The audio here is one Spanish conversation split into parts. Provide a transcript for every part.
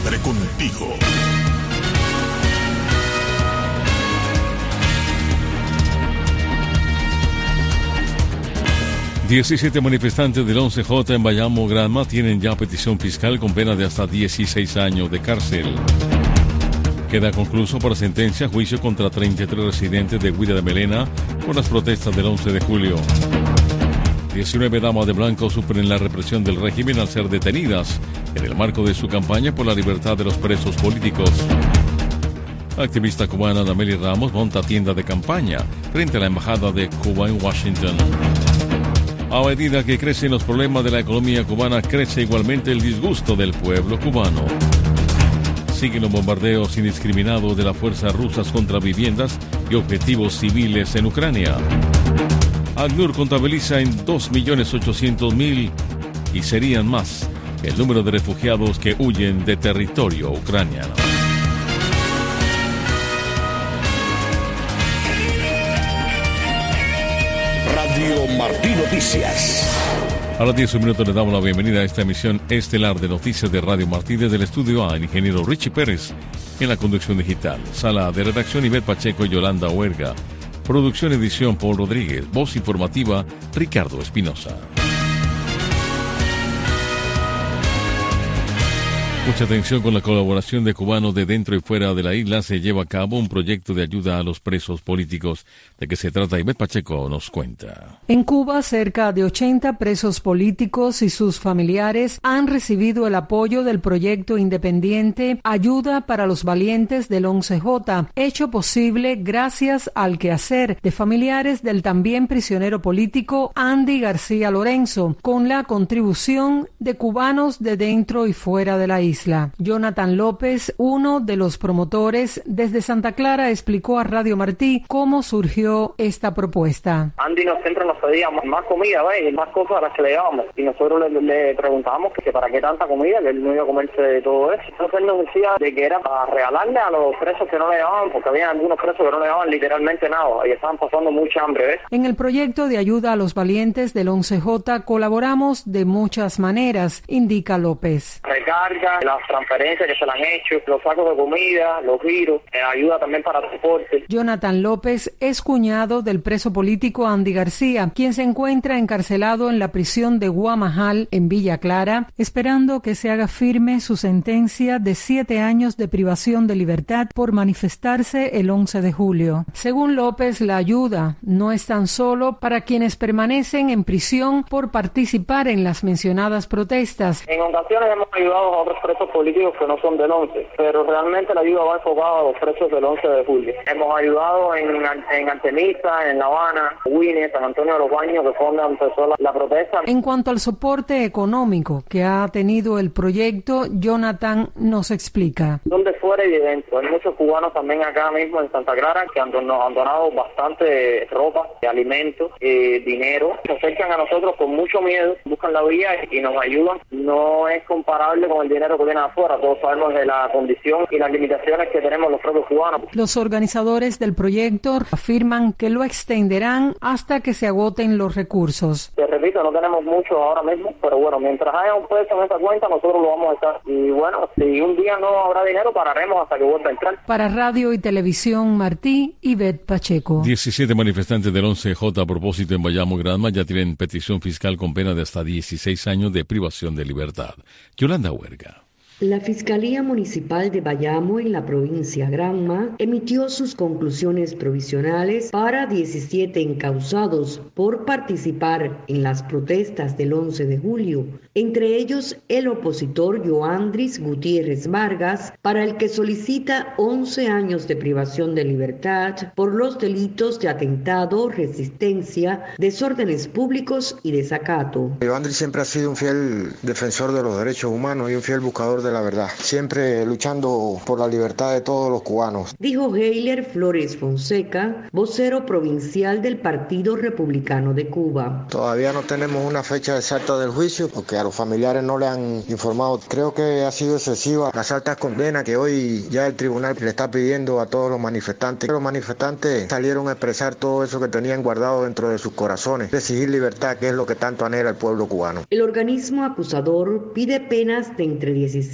Siempre contigo. 17 manifestantes del 11J en Bayamo, Granma, tienen ya petición fiscal con pena de hasta 16 años de cárcel. Queda concluso por sentencia juicio contra 33 residentes de Guira de Melena por las protestas del 11 de julio. 19 damas de blanco sufren la represión del régimen al ser detenidas en el marco de su campaña por la libertad de los presos políticos. La activista cubana Dameli Ramos monta tienda de campaña frente a la embajada de Cuba en Washington. A medida que crecen los problemas de la economía cubana, crece igualmente el disgusto del pueblo cubano. Siguen los bombardeos indiscriminados de las fuerzas rusas contra viviendas y objetivos civiles en Ucrania. ACNUR contabiliza en 2.800.000 y serían más el número de refugiados que huyen de territorio ucraniano. Radio Martí Noticias. A las 10 minutos le damos la bienvenida a esta emisión estelar de noticias de Radio Martí desde el estudio A, el ingeniero Richie Pérez en la conducción digital. Sala de redacción Ivette Pacheco y Yolanda Huerga. Producción edición Paul Rodríguez. Voz informativa Ricardo Espinosa. Mucha atención. Con la colaboración de cubanos de dentro y fuera de la isla se lleva a cabo un proyecto de ayuda a los presos políticos. ¿De qué se trata? Ivette Pacheco nos cuenta. En Cuba, cerca de 80 presos políticos y sus familiares han recibido el apoyo del proyecto independiente Ayuda para los Valientes del 11J, hecho posible gracias al quehacer de familiares del también prisionero político Andy García Lorenzo, con la contribución de cubanos de dentro y fuera de la isla. Jonathan López, uno de los promotores desde Santa Clara, explicó a Radio Martí cómo surgió esta propuesta. Andy siempre nos pedía más comida, y más cosas a las que le dábamos. Y nosotros le preguntábamos que para qué tanta comida, que él no iba a comerse de todo eso. Entonces él nos decía de que era para regalarle a los presos que no le daban, porque había algunos presos que no le daban literalmente nada y estaban pasando mucha hambre, ¿ves? En el proyecto de ayuda a los valientes del 11J colaboramos de muchas maneras, indica López. Recarga, las transferencias que se le han hecho, los sacos de comida, los giros, ayuda también para transporte. Jonathan López es cuñado del preso político Andy García, quien se encuentra encarcelado en la prisión de Guamajal, en Villa Clara, esperando que se haga firme su sentencia de 7 años de privación de libertad por manifestarse el 11 de julio. Según López, la ayuda no es tan solo para quienes permanecen en prisión por participar en las mencionadas protestas. En ocasiones hemos ayudado a otros presos políticos que no son del 11, pero realmente la ayuda va enfocada a los presos del 11 de julio. Hemos ayudado en Artemisa, en La Habana, Winnie, San Antonio de los Baños, que fue donde empezó la protesta. En cuanto al soporte económico que ha tenido el proyecto, Jonathan nos explica. Donde fuera y de dentro. Hay muchos cubanos también acá mismo en Santa Clara que nos han donado bastante ropa, alimentos, dinero. Se acercan a nosotros con mucho miedo, buscan la vía y nos ayudan. No es comparable con el dinero que viene afuera. Todos sabemos de la condición y las limitaciones que tenemos los propios cubanos. Los organizadores del proyecto afirman que lo extenderán hasta que se agoten los recursos. Te repito, no tenemos mucho ahora mismo, pero bueno, mientras haya un peso en esa cuenta, nosotros lo vamos a estar. Y bueno, si un día no habrá dinero, pararemos hasta que vuelva a entrar. Para Radio y Televisión Martí, Ivette Pacheco. 17 manifestantes del 11J a propósito en Bayamo, Granma, ya tienen petición fiscal con pena de hasta 16 años de privación de libertad. Yolanda Huerga. La Fiscalía Municipal de Bayamo en la provincia Granma emitió sus conclusiones provisionales para 17 encausados por participar en las protestas del 11 de julio, entre ellos el opositor Joandris Gutiérrez Vargas, para el que solicita 11 años de privación de libertad por los delitos de atentado, resistencia, desórdenes públicos y desacato. Joandris siempre ha sido un fiel defensor de los derechos humanos y un fiel buscador de la verdad, siempre luchando por la libertad de todos los cubanos. Dijo Heiler Flores Fonseca, vocero provincial del Partido Republicano de Cuba. Todavía no tenemos una fecha exacta del juicio, porque a los familiares no le han informado. Creo que ha sido excesiva las altas condenas que hoy ya el tribunal le está pidiendo a todos los manifestantes. Los manifestantes salieron a expresar todo eso que tenían guardado dentro de sus corazones, exigir libertad, que es lo que tanto anhela el pueblo cubano. El organismo acusador pide penas de entre 16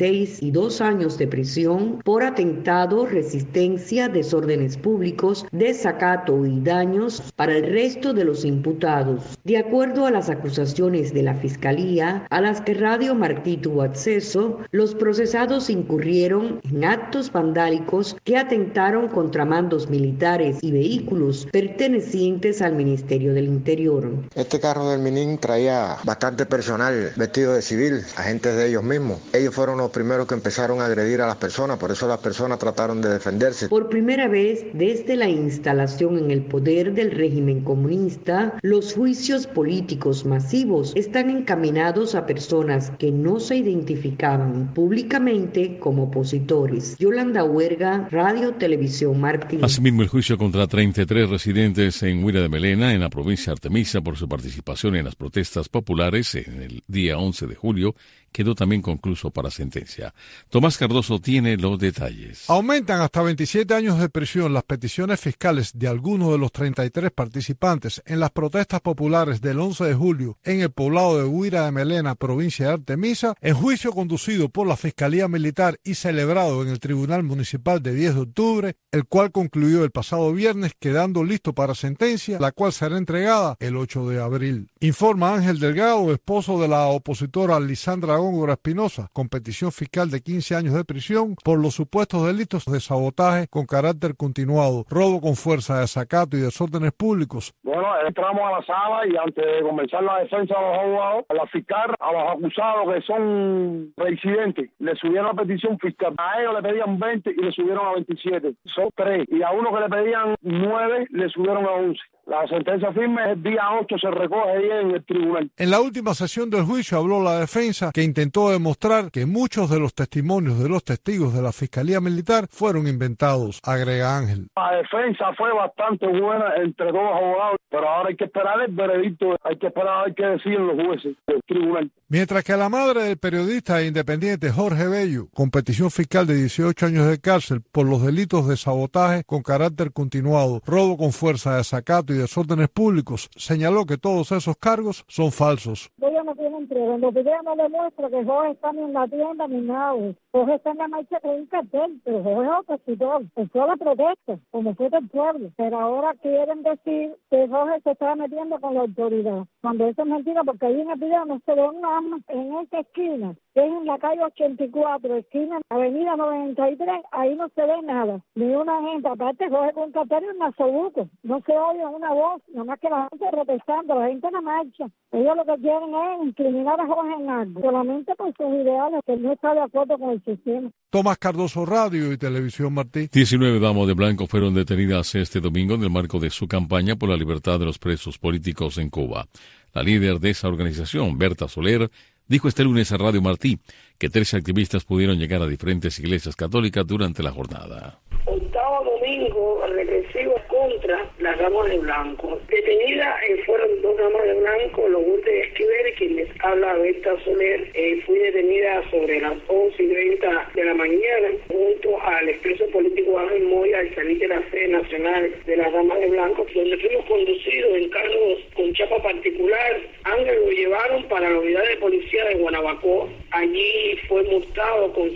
16 y 2 años de prisión por atentado, resistencia, desórdenes públicos, desacato y daños para el resto de los imputados. De acuerdo a las acusaciones de la Fiscalía, a las que Radio Martí tuvo acceso, los procesados incurrieron en actos vandálicos que atentaron contra mandos militares y vehículos pertenecientes al Ministerio del Interior. Este carro del Minin traía bastante personal vestido de civil, agentes de ellos mismos. Ellos fueron los primeros que empezaron a agredir a las personas, por eso las personas trataron de defenderse. Por primera vez desde la instalación en el poder del régimen comunista, los juicios políticos masivos están encaminados a personas que no se identificaban públicamente como opositores. Yolanda Huerga, Radio Televisión Martí. Asimismo, el juicio contra 33 residentes en Huira de Melena, en la provincia de Artemisa, por su participación en las protestas populares en el día 11 de julio, quedó también concluso para sentencia. Tomás Cardoso tiene los detalles. Aumentan hasta 27 años de prisión las peticiones fiscales de algunos de los 33 participantes en las protestas populares del 11 de julio en el poblado de Huira de Melena, provincia de Artemisa, en juicio conducido por la Fiscalía Militar y celebrado en el Tribunal Municipal de 10 de octubre, el cual concluyó el pasado viernes, quedando listo para sentencia, la cual será entregada el 8 de abril. Informa Ángel Delgado, esposo de la opositora Lisandra Góngora Espinosa, con petición fiscal de 15 años de prisión por los supuestos delitos de sabotaje con carácter continuado, robo con fuerza, desacato y desórdenes públicos. Bueno, entramos a la sala y antes de comenzar la defensa de los abogados, a la fiscal, a los acusados que son reincidentes, le subieron la petición fiscal. A ellos le pedían 20 y le subieron a 27. Son 3. Y a uno que le pedían 9, le subieron a 11. La sentencia firme el día 8 se recoge ahí en el tribunal. En la última sesión del juicio habló la defensa, que intentó demostrar que muchos de los testimonios de los testigos de la Fiscalía Militar fueron inventados, agrega Ángel. La defensa fue bastante buena entre dos abogados, pero ahora hay que esperar el veredicto, hay que esperar a ver qué deciden los jueces del tribunal. Mientras que a la madre del periodista independiente Jorge Bello, con petición fiscal de 18 años de cárcel por los delitos de sabotaje con carácter continuado, robo con fuerza, desacato y desórdenes públicos, señaló que todos esos cargos son falsos. Ellos no tienen pruebas. Los videos no demuestran que Jorge está ni en la tienda ni nada. Jorge está en la marcha con un cartel, pero Jorge es opositor. Empezó la protesta, como fue del pueblo. Pero ahora quieren decir que Jorge se está metiendo con la autoridad. Cuando eso es mentira, porque ahí en el video no se ve un arma en esta esquina, que es en la calle 84, esquina avenida 93, ahí no se ve nada. Ni una gente, aparte Jorge con un cartel en absoluto. No se oye una voz, nada más que la gente protestando, la gente en la marcha. Ellos lo que quieren es incriminar a Jorge en algo, solamente por sus ideales, que no está de acuerdo con el sistema. Tomás Cardoso, Radio y Televisión Martí. 19 damas de blanco fueron detenidas este domingo en el marco de su campaña por la libertad de los presos políticos en Cuba. La líder de esa organización, Berta Soler, dijo este lunes a Radio Martí que 13 activistas pudieron llegar a diferentes iglesias católicas durante la jornada. Octavo domingo represivo contra las damas de blanco. Detenidas fueron 2 damas de blanco, Lourdes Esquivel, quien les habla Berta Soler. Fui detenida sobre las 11:30 de la mañana junto al expreso político Ángel Moya al salir de la sede nacional de las damas de blanco, donde fuimos conducidos en carros con chapa particular. Ángel lo llevaron para la unidad de policía de Guanabacoa. Allí fue multado con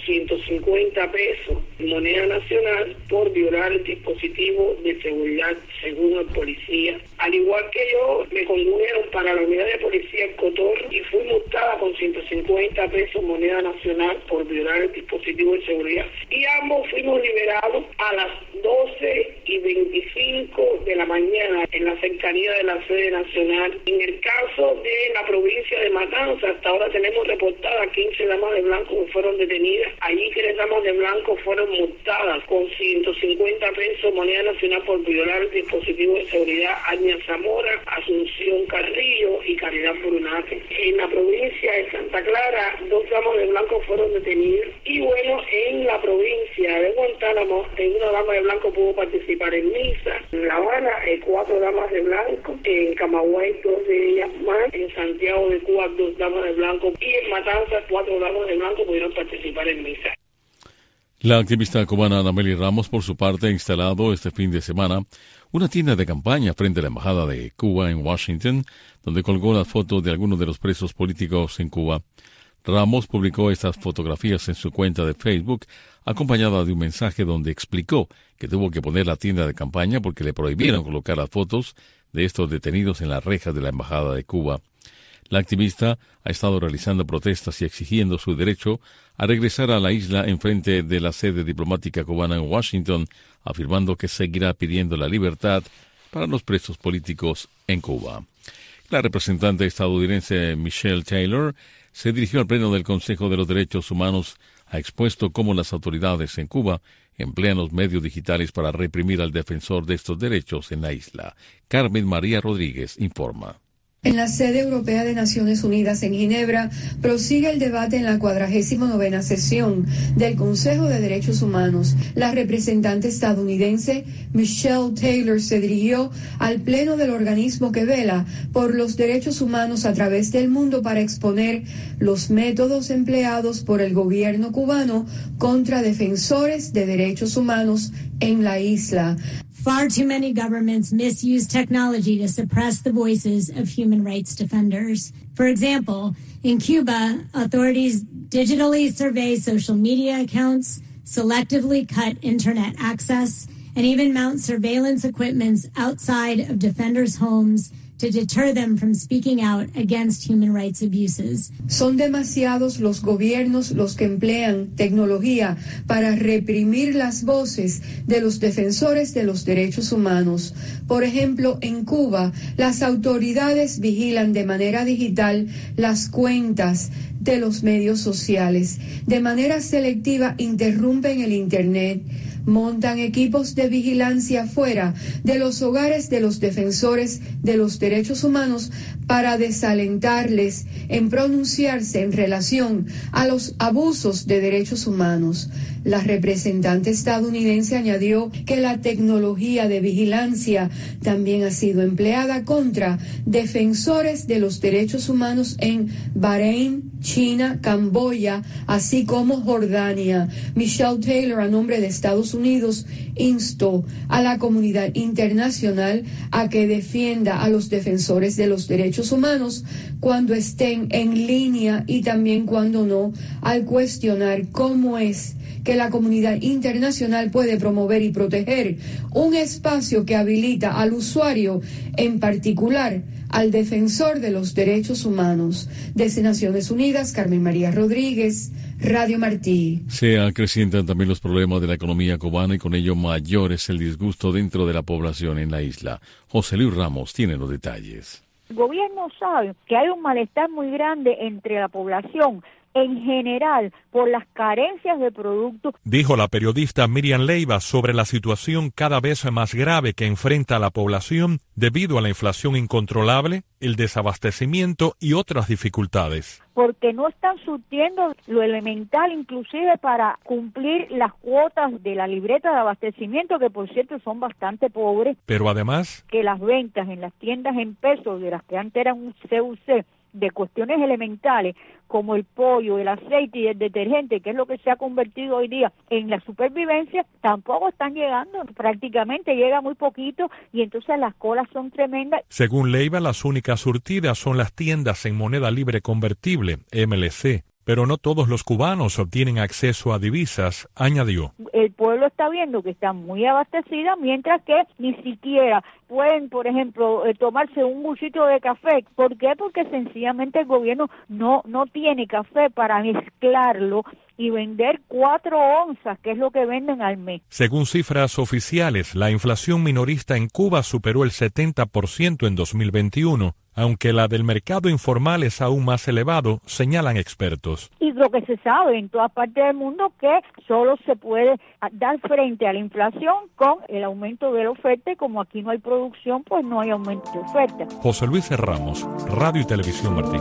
150 pesos moneda nacional por violar el dispositivo de seguridad, según el policía. Al igual que yo, me condujeron para la unidad de policía en Cotor y fui multada con 150 pesos moneda nacional por violar el dispositivo de seguridad. Y ambos fuimos liberados a las 12:25 de la mañana en la cercanía de la sede nacional. En el caso de la provincia de Matanzas, hasta ahora tenemos reportadas 15 damas de blanco que fueron detenidas. Allí 3 damas de blanco fueron multadas con 150 pesos moneda nacional por violar el dispositivo de seguridad. Aña Zamora, Asunción Carrillo y Caridad Brunate. En la provincia de Santa Clara, 2 damas de blanco fueron detenidas. Y bueno, en la provincia de Guantánamo, una dama de blanco pudo participar en misa. En La Habana, 4 damas de blanco. En Camagüey, 2 de ellas más. En Santiago de Cuba, 2 damas de blanco. Y en Matanzas, 4 damas de blanco pudieron participar en misa. La activista cubana Anameli Ramos, por su parte, ha instalado este fin de semana una tienda de campaña frente a la Embajada de Cuba en Washington, donde colgó las fotos de algunos de los presos políticos en Cuba. Ramos publicó estas fotografías en su cuenta de Facebook, acompañada de un mensaje donde explicó que tuvo que poner la tienda de campaña porque le prohibieron colocar las fotos de estos detenidos en las rejas de la Embajada de Cuba. La activista ha estado realizando protestas y exigiendo su derecho a regresar a la isla en frente de la sede diplomática cubana en Washington, afirmando que seguirá pidiendo la libertad para los presos políticos en Cuba. La representante estadounidense Michelle Taylor se dirigió al Pleno del Consejo de los Derechos Humanos, ha expuesto cómo las autoridades en Cuba emplean los medios digitales para reprimir al defensor de estos derechos en la isla. Carmen María Rodríguez informa. En la sede europea de Naciones Unidas en Ginebra, prosigue el debate en la 49ª sesión del Consejo de Derechos Humanos. La representante estadounidense Michelle Taylor se dirigió al pleno del organismo que vela por los derechos humanos a través del mundo para exponer los métodos empleados por el gobierno cubano contra defensores de derechos humanos en la isla. Far too many governments misuse technology to suppress the voices of human rights defenders. For example, in Cuba, authorities digitally survey social media accounts, selectively cut internet access, and even mount surveillance equipment outside of defenders' homes to deter them from speaking out against human rights abuses. Son demasiados los gobiernos los que emplean tecnología para reprimir las voces de los defensores de los derechos humanos. Por ejemplo, en Cuba, las autoridades vigilan de manera digital las cuentas de los medios sociales. De manera selectiva interrumpen el Internet, montan equipos de vigilancia fuera de los hogares de los defensores de los derechos humanos para desalentarles en pronunciarse en relación a los abusos de derechos humanos. La representante estadounidense añadió que la tecnología de vigilancia también ha sido empleada contra defensores de los derechos humanos en Bahrein, China, Camboya, así como Jordania. Michelle Taylor, a nombre de Estados Unidos, instó a la comunidad internacional a que defienda a los defensores de los derechos humanos cuando estén en línea y también cuando no, al cuestionar cómo es que la comunidad internacional puede promover y proteger un espacio que habilita al usuario, en particular al defensor de los derechos humanos. Desde Naciones Unidas, Carmen María Rodríguez, Radio Martí. Se acrecientan también los problemas de la economía cubana y con ello mayor es el disgusto dentro de la población en la isla. José Luis Ramos tiene los detalles. El gobierno sabe que hay un malestar muy grande entre la población en general por las carencias de productos. Dijo la periodista Miriam Leiva sobre la situación cada vez más grave que enfrenta la población debido a la inflación incontrolable, el desabastecimiento y otras dificultades. Porque no están surtiendo lo elemental, inclusive para cumplir las cuotas de la libreta de abastecimiento, que por cierto son bastante pobres. Pero además, que las ventas en las tiendas en pesos, de las que antes eran un CUC, de cuestiones elementales como el pollo, el aceite y el detergente, que es lo que se ha convertido hoy día en la supervivencia, tampoco están llegando, prácticamente llega muy poquito y entonces las colas son tremendas. Según Leiva, las únicas surtidas son las tiendas en moneda libre convertible, MLC. Pero no todos los cubanos obtienen acceso a divisas, añadió. El pueblo está viendo que está muy abastecida, mientras que ni siquiera pueden, por ejemplo, tomarse un buchito de café. ¿Por qué? Porque sencillamente el gobierno no tiene café para mezclarlo y vender 4 onzas, que es lo que venden al mes. Según cifras oficiales, la inflación minorista en Cuba superó el 70% en 2021, aunque la del mercado informal es aún más elevado, señalan expertos. Y lo que se sabe en todas partes del mundo que solo se puede dar frente a la inflación con el aumento de la oferta, y como aquí no hay producción, pues no hay aumento de oferta. José Luis Ramos, Radio y Televisión Martí.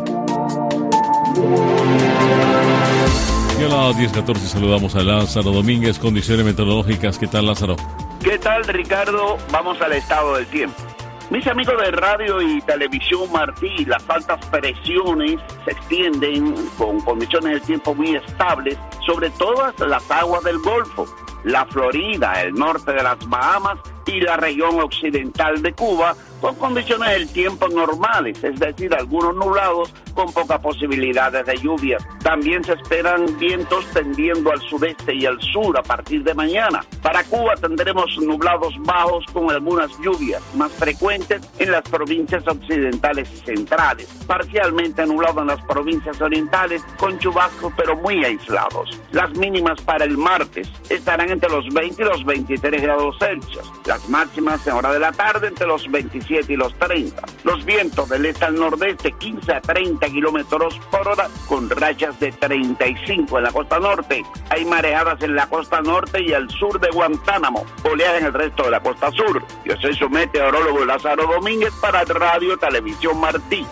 Y a las 10:14 saludamos a Lázaro Domínguez, condiciones meteorológicas. ¿Qué tal, Lázaro? ¿Qué tal, Ricardo? Vamos al estado del tiempo. Mis amigos de Radio y Televisión Martí, las altas presiones se extienden con condiciones del tiempo muy estables sobre todas las aguas del Golfo, la Florida, el norte de las Bahamas y la región occidental de Cuba, con condiciones del tiempo normales, es decir, algunos nublados con pocas posibilidades de lluvia. También se esperan vientos tendiendo al sureste y al sur a partir de mañana. Para Cuba tendremos nublados bajos con algunas lluvias más frecuentes en las provincias occidentales y centrales, parcialmente nublado en las provincias orientales con chubascos pero muy aislados. Las mínimas para el martes estarán entre los 20 y los 23 grados Celsius, las máximas en hora de la tarde entre los 27 y los 30. Los vientos del este al nordeste 15 a 30 kilómetros por hora con rachas de 35 en la costa norte. Hay marejadas en la costa norte y al sur de Guantánamo, oleadas en el resto de la costa sur. Yo soy su meteorólogo Lázaro Domínguez para Radio Televisión Martí.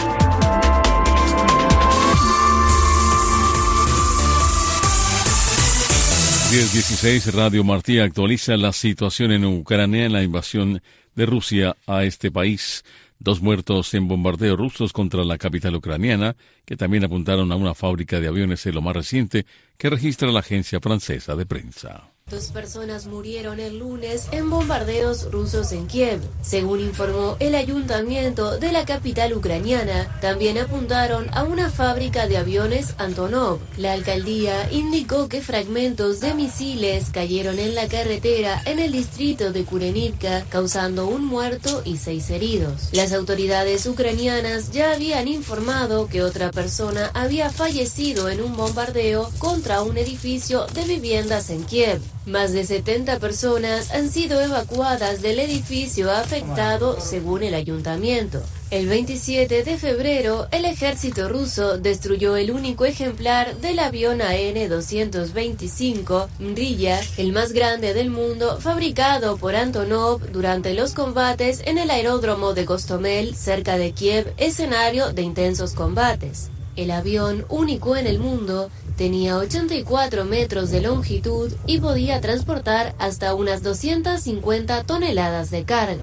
(10:16) Radio Martí actualiza la situación en Ucrania en la invasión de Rusia a este país. 2 muertos en bombardeos rusos contra la capital ucraniana, que también apuntaron a una fábrica de aviones en lo más reciente que registra la agencia francesa de prensa. 2 personas murieron el lunes en bombardeos rusos en Kiev. Según informó el ayuntamiento de la capital ucraniana, también apuntaron a una fábrica de aviones Antonov. La alcaldía indicó que fragmentos de misiles cayeron en la carretera en el distrito de Kurenivka, causando un muerto y 6 heridos. Las autoridades ucranianas ya habían informado que otra persona había fallecido en un bombardeo contra un edificio de viviendas en Kiev. Más de 70 personas han sido evacuadas del edificio afectado, según el ayuntamiento. El 27 de febrero, el ejército ruso destruyó el único ejemplar del avión AN-225 Mriya, el más grande del mundo, fabricado por Antonov durante los combates en el aeródromo de Gostomel, cerca de Kiev, escenario de intensos combates. El avión, único en el mundo, tenía 84 metros de longitud y podía transportar hasta unas 250 toneladas de carga.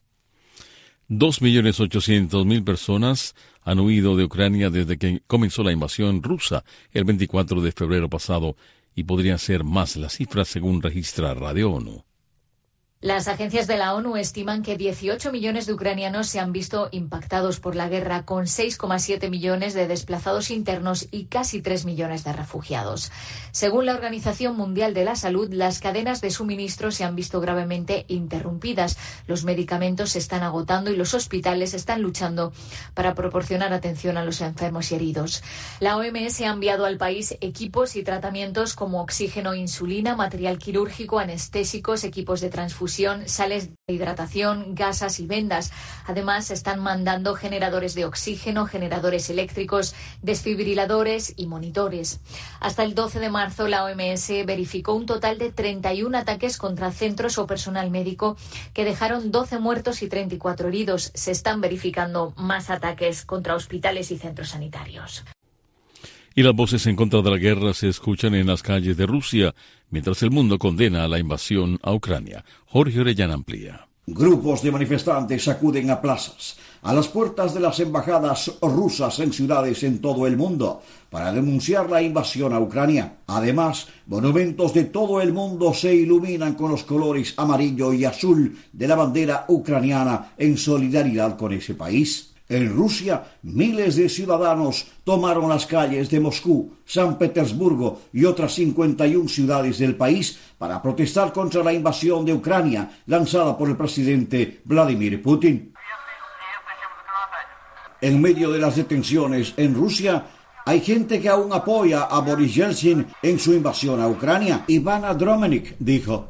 2.800.000 personas han huido de Ucrania desde que comenzó la invasión rusa el 24 de febrero pasado y podrían ser más las cifras según registra Radio ONU. Las agencias de la ONU estiman que 18 millones de ucranianos se han visto impactados por la guerra, con 6,7 millones de desplazados internos y casi 3 millones de refugiados. Según la Organización Mundial de la Salud, las cadenas de suministro se han visto gravemente interrumpidas. Los medicamentos se están agotando y los hospitales están luchando para proporcionar atención a los enfermos y heridos. La OMS ha enviado al país equipos y tratamientos como oxígeno, insulina, material quirúrgico, anestésicos, equipos de transfusión, sales de hidratación, gasas y vendas. Además, se están mandando generadores de oxígeno, generadores eléctricos, desfibriladores y monitores. Hasta el 12 de marzo, la OMS verificó un total de 31 ataques contra centros o personal médico que dejaron 12 muertos y 34 heridos. Se están verificando más ataques contra hospitales y centros sanitarios. Y las voces en contra de la guerra se escuchan en las calles de Rusia, mientras el mundo condena la invasión a Ucrania. Jorge Orellana amplía. Grupos de manifestantes acuden a plazas, a las puertas de las embajadas rusas en ciudades en todo el mundo, para denunciar la invasión a Ucrania. Además, monumentos de todo el mundo se iluminan con los colores amarillo y azul de la bandera ucraniana en solidaridad con ese país. En Rusia, miles de ciudadanos tomaron las calles de Moscú, San Petersburgo y otras 51 ciudades del país para protestar contra la invasión de Ucrania lanzada por el presidente Vladimir Putin. En medio de las detenciones en Rusia, hay gente que aún apoya a Boris Yeltsin en su invasión a Ucrania. Ivana Dromenik dijo: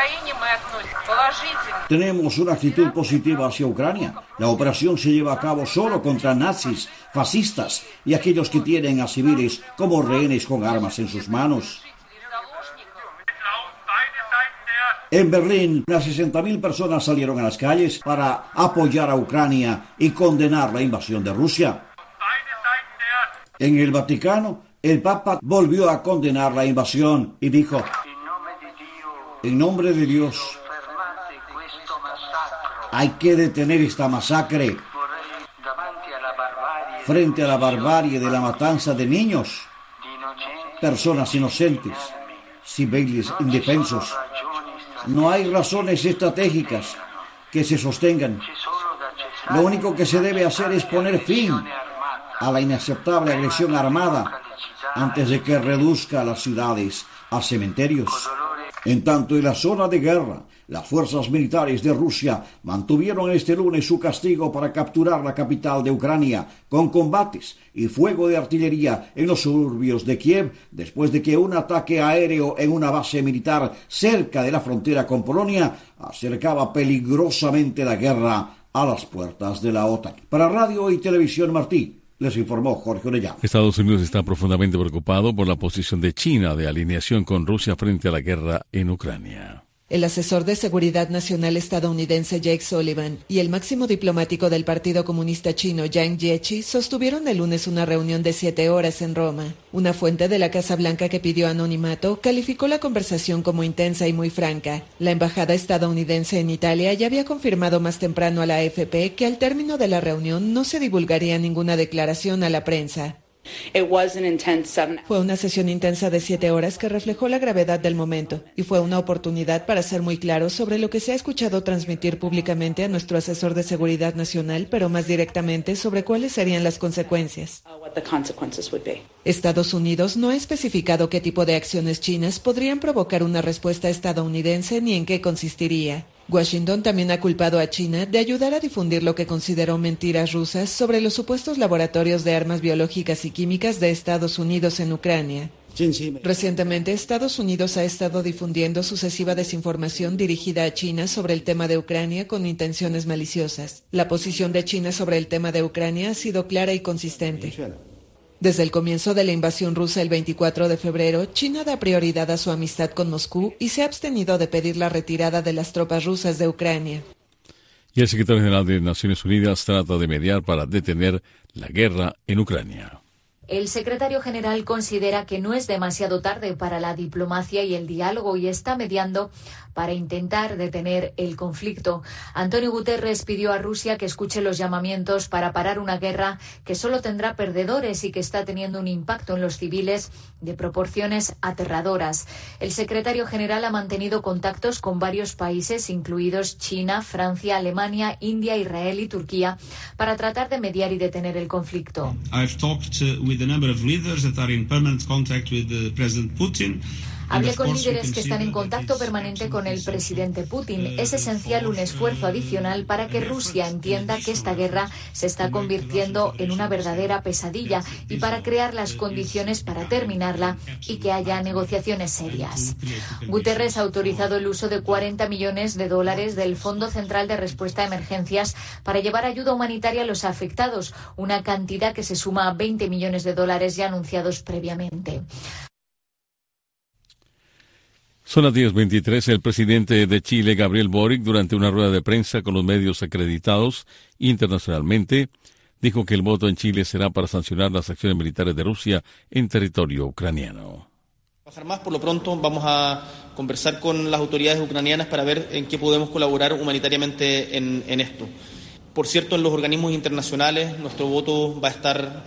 tenemos una actitud positiva hacia Ucrania. La operación se lleva a cabo solo contra nazis, fascistas y aquellos que tienen a civiles como rehenes con armas en sus manos. En Berlín, unas 60.000 personas salieron a las calles para apoyar a Ucrania y condenar la invasión de Rusia. En el Vaticano, el Papa volvió a condenar la invasión y dijo: en nombre de Dios, hay que detener esta masacre. Frente a la barbarie de la matanza de niños, personas inocentes, civiles indefensos, No hay razones estratégicas que se sostengan. Lo único que se debe hacer es poner fin a la inaceptable agresión armada antes de que reduzca a las ciudades a cementerios. En tanto, en la zona de guerra, las fuerzas militares de Rusia mantuvieron este lunes su castigo para capturar la capital de Ucrania con combates y fuego de artillería en los suburbios de Kiev después de que un ataque aéreo en una base militar cerca de la frontera con Polonia acercaba peligrosamente la guerra a las puertas de la OTAN. Para Radio y Televisión Martí, les informó Jorge Orellana. Estados Unidos está profundamente preocupado por la posición de China de alineación con Rusia frente a la guerra en Ucrania. El asesor de Seguridad Nacional estadounidense Jake Sullivan y el máximo diplomático del Partido Comunista Chino Yang Jiechi sostuvieron el lunes una reunión de 7 horas en Roma. Una fuente de la Casa Blanca que pidió anonimato calificó la conversación como intensa y muy franca. La embajada estadounidense en Italia ya había confirmado más temprano a la AFP que al término de la reunión no se divulgaría ninguna declaración a la prensa. Fue una sesión intensa de 7 horas que reflejó la gravedad del momento y fue una oportunidad para ser muy claros sobre lo que se ha escuchado transmitir públicamente a nuestro asesor de seguridad nacional, pero más directamente sobre cuáles serían las consecuencias. Estados Unidos no ha especificado qué tipo de acciones chinas podrían provocar una respuesta estadounidense ni en qué consistiría. Washington también ha culpado a China de ayudar a difundir lo que consideró mentiras rusas sobre los supuestos laboratorios de armas biológicas y químicas de Estados Unidos en Ucrania. Recientemente, Estados Unidos ha estado difundiendo sucesiva desinformación dirigida a China sobre el tema de Ucrania con intenciones maliciosas. La posición de China sobre el tema de Ucrania ha sido clara y consistente. Desde el comienzo de la invasión rusa el 24 de febrero, China da prioridad a su amistad con Moscú y se ha abstenido de pedir la retirada de las tropas rusas de Ucrania. Y el secretario general de Naciones Unidas trata de mediar para detener la guerra en Ucrania. El secretario general considera que no es demasiado tarde para la diplomacia y el diálogo y está mediando para intentar detener el conflicto. Antonio Guterres pidió a Rusia que escuche los llamamientos para parar una guerra que solo tendrá perdedores y que está teniendo un impacto en los civiles de proporciones aterradoras. El secretario general ha mantenido contactos con varios países, incluidos China, Francia, Alemania, India, Israel y Turquía, para tratar de mediar y detener el conflicto. Hablé con líderes que están en contacto permanente con el presidente Putin. Es esencial un esfuerzo adicional para que Rusia entienda que esta guerra se está convirtiendo en una verdadera pesadilla y para crear las condiciones para terminarla y que haya negociaciones serias. Guterres ha autorizado el uso de $40 millones del Fondo Central de Respuesta a Emergencias para llevar ayuda humanitaria a los afectados, una cantidad que se suma a $20 millones ya anunciados previamente. Son las 10:23. El presidente de Chile, Gabriel Boric, durante una rueda de prensa con los medios acreditados internacionalmente, dijo que el voto en Chile será para sancionar las acciones militares de Rusia en territorio ucraniano. Por lo pronto vamos a conversar con las autoridades ucranianas para ver en qué podemos colaborar humanitariamente en esto. Por cierto, en los organismos internacionales nuestro voto va a estar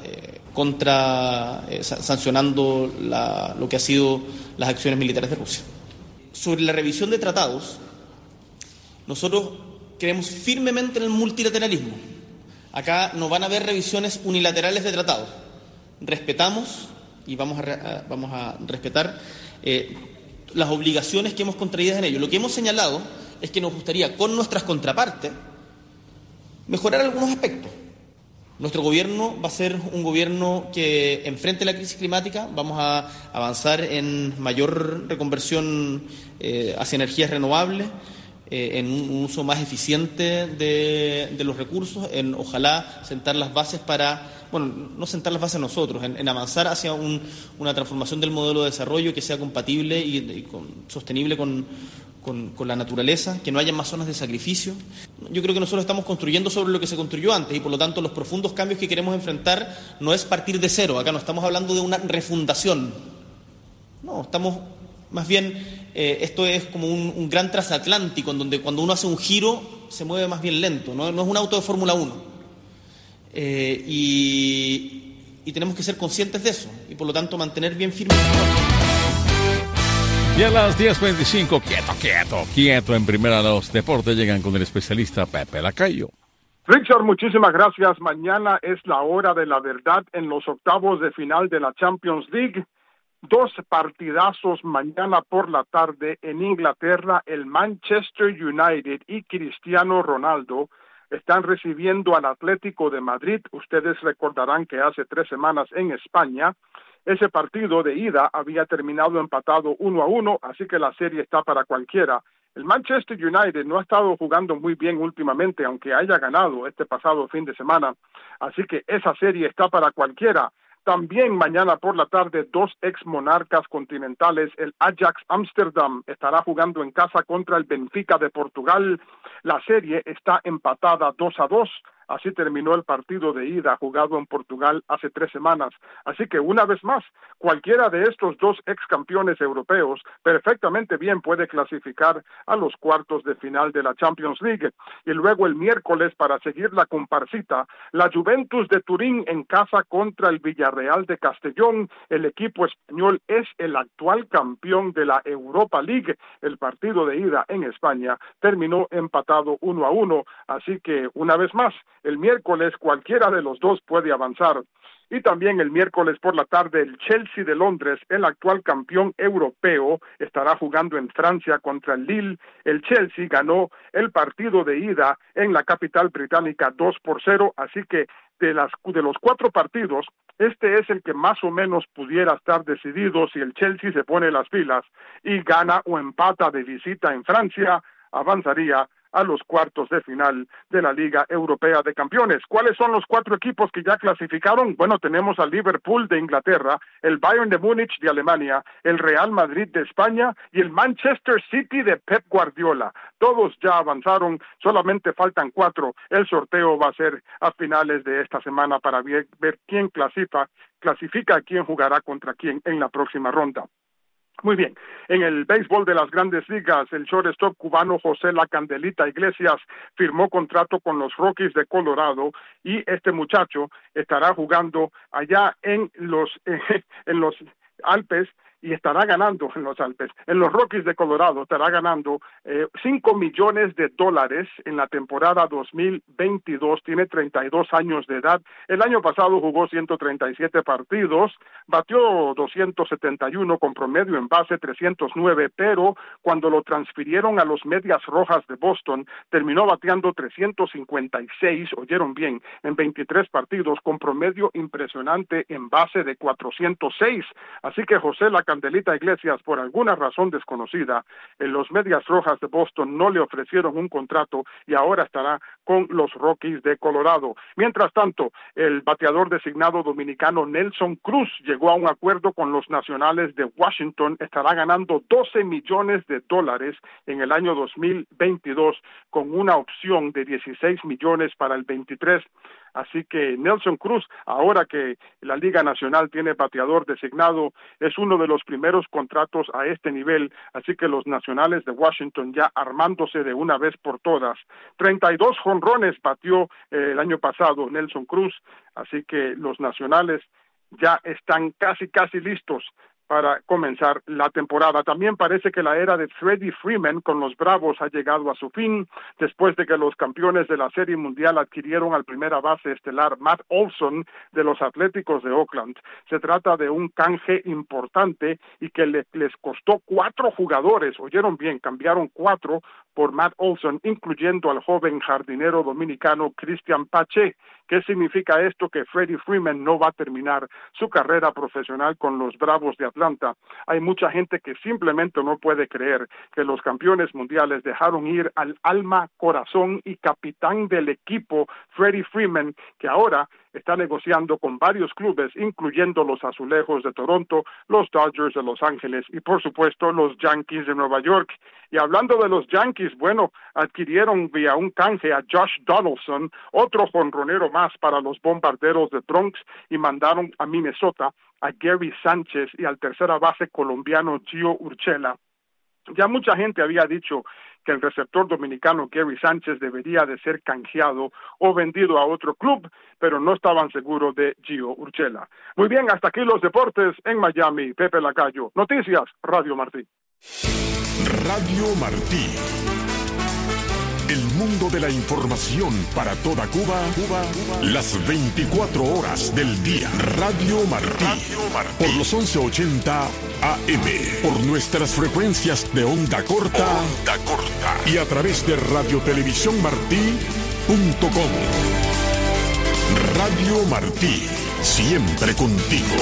sancionando lo que ha sido las acciones militares de Rusia. Sobre la revisión de tratados, nosotros creemos firmemente en el multilateralismo. Acá no van a haber revisiones unilaterales de tratados. Respetamos y vamos a respetar las obligaciones que hemos contraído en ello. Lo que hemos señalado es que nos gustaría, con nuestras contrapartes, mejorar algunos aspectos. Nuestro gobierno va a ser un gobierno que enfrente la crisis climática. Vamos a avanzar en mayor reconversión hacia energías renovables, en un uso más eficiente de los recursos, en ojalá sentar las bases no sentar las bases nosotros, en avanzar hacia una transformación del modelo de desarrollo que sea compatible y sostenible con la naturaleza, que no haya más zonas de sacrificio. Yo creo que nosotros estamos construyendo sobre lo que se construyó antes y por lo tanto los profundos cambios que queremos enfrentar no es partir de cero. Acá no estamos hablando de una refundación. No, estamos más bien, esto es como un gran transatlántico en donde cuando uno hace un giro se mueve más bien lento, no es un auto de Fórmula 1. Y tenemos que ser conscientes de eso y por lo tanto mantener bien firme. Y a las 10:25, quieto, en Primera los deportes llegan con el especialista Pepe Lacayo. Richard, muchísimas gracias. Mañana es la hora de la verdad en los octavos de final de la Champions League. 2 partidazos mañana por la tarde en Inglaterra. El Manchester United y Cristiano Ronaldo están recibiendo al Atlético de Madrid. Ustedes recordarán que hace 3 semanas en España, ese partido de ida había terminado empatado 1-1, así que la serie está para cualquiera. El Manchester United no ha estado jugando muy bien últimamente, aunque haya ganado este pasado fin de semana, así que esa serie está para cualquiera. También mañana por la tarde, 2 ex monarcas continentales, el Ajax Amsterdam estará jugando en casa contra el Benfica de Portugal. La serie está empatada 2-2. Así terminó el partido de ida jugado en Portugal hace 3 semanas. Así que una vez más, cualquiera de estos 2 ex campeones europeos perfectamente bien puede clasificar a los cuartos de final de la Champions League. Y luego el miércoles, para seguir la comparsita, la Juventus de Turín en casa contra el Villarreal de Castellón. El equipo español es el actual campeón de la Europa League. El partido de ida en España terminó empatado 1-1. Así que una vez más, el miércoles cualquiera de los 2 puede avanzar. Y también el miércoles por la tarde el Chelsea de Londres, el actual campeón europeo, estará jugando en Francia contra el Lille. El Chelsea ganó el partido de ida en la capital británica 2-0, así que de los 4 partidos, este es el que más o menos pudiera estar decidido si el Chelsea se pone las pilas y gana o empata de visita en Francia, avanzaría a los cuartos de final de la Liga Europea de Campeones. ¿Cuáles son los 4 equipos que ya clasificaron? Bueno, tenemos al Liverpool de Inglaterra, el Bayern de Múnich de Alemania, el Real Madrid de España y el Manchester City de Pep Guardiola. Todos ya avanzaron, solamente faltan 4. El sorteo va a ser a finales de esta semana para ver quién clasifica, quién jugará contra quién en la próxima ronda. Muy bien, en el béisbol de las Grandes Ligas, el shortstop cubano José La Candelita Iglesias firmó contrato con los Rockies de Colorado y este muchacho estará jugando allá en los Alpes y estará ganando en los Alpes. En los Rockies de Colorado estará ganando $5 millones en la temporada 2022. Tiene 32 años de edad. El año pasado jugó 137 partidos, batió 271 con promedio en base 309, pero cuando lo transfirieron a los Medias Rojas de Boston, terminó bateando 356, oyeron bien, en 23 partidos con promedio impresionante en base de 406. Así que José La Candelita Iglesias, por alguna razón desconocida, en los Medias Rojas de Boston no le ofrecieron un contrato y ahora estará con los Rockies de Colorado. Mientras tanto, el bateador designado dominicano Nelson Cruz llegó a un acuerdo con los Nacionales de Washington, estará ganando $12 millones en el año 2022 con una opción de 16 millones para el 23. Así que Nelson Cruz, ahora que la Liga Nacional tiene bateador designado, es uno de los primeros contratos a este nivel, así que los Nacionales de Washington ya armándose de una vez por todas. 32 jonrones batió el año pasado Nelson Cruz, así que los Nacionales ya están casi listos para comenzar la temporada. También parece que la era de Freddie Freeman con los Bravos ha llegado a su fin, después de que los campeones de la Serie Mundial adquirieron al primera base estelar Matt Olson de los Atléticos de Oakland. Se trata de un canje importante y que les costó 4 jugadores, oyeron bien, cambiaron 4 por Matt Olson, incluyendo al joven jardinero dominicano Cristian Pache. ¿Qué significa esto? Que Freddie Freeman no va a terminar su carrera profesional con los Bravos de Atlanta. Hay mucha gente que simplemente no puede creer que los campeones mundiales dejaron ir al alma, corazón y capitán del equipo, Freddie Freeman, que ahora está negociando con varios clubes, incluyendo los Azulejos de Toronto, los Dodgers de Los Ángeles y, por supuesto, los Yankees de Nueva York. Y hablando de los Yankees, bueno, adquirieron vía un canje a Josh Donaldson, otro jonronero más para los Bombarderos de Bronx, y mandaron a Minnesota a Gary Sánchez y al tercera base colombiano Gio Urshela. Ya mucha gente había dicho que el receptor dominicano Gary Sánchez debería de ser canjeado o vendido a otro club, pero no estaban seguros de Gio Urshela. Muy bien, hasta aquí los deportes en Miami. Pepe Lacayo. Noticias, Radio Martí. Radio Martí. El mundo de la información para toda Cuba, las 24 horas del día. Radio Martí. Por los 1180 AM. Por nuestras frecuencias de onda corta. Y a través de radiotelevisiónmartí.com. Radio Martí. Siempre contigo.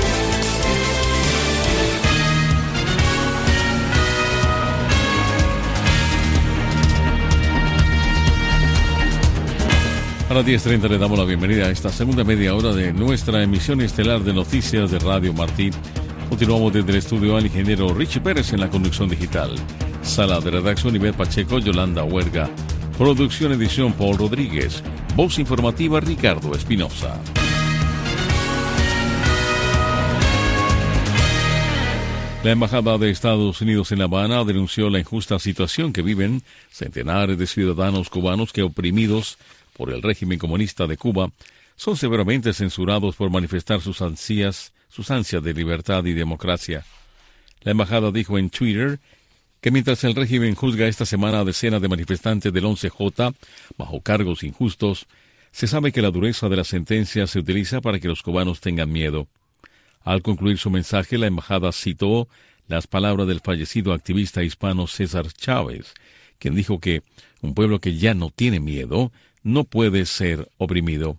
A las 10:30 le damos la bienvenida a esta segunda media hora de nuestra emisión estelar de noticias de Radio Martí. Continuamos desde el estudio al ingeniero Richie Pérez en la conducción digital. Sala de redacción Ivette Pacheco, Yolanda Huerga. Producción edición Paul Rodríguez. Voz informativa Ricardo Espinosa. La Embajada de Estados Unidos en La Habana denunció la injusta situación que viven centenares de ciudadanos cubanos que, oprimidos por el régimen comunista de Cuba, son severamente censurados por manifestar sus ansias de libertad y democracia. La embajada dijo en Twitter que mientras el régimen juzga esta semana a decenas de manifestantes del 11J bajo cargos injustos, se sabe que la dureza de la sentencia se utiliza para que los cubanos tengan miedo. Al concluir su mensaje, la embajada citó las palabras del fallecido activista hispano César Chávez, quien dijo que un pueblo que ya no tiene miedo no puede ser oprimido.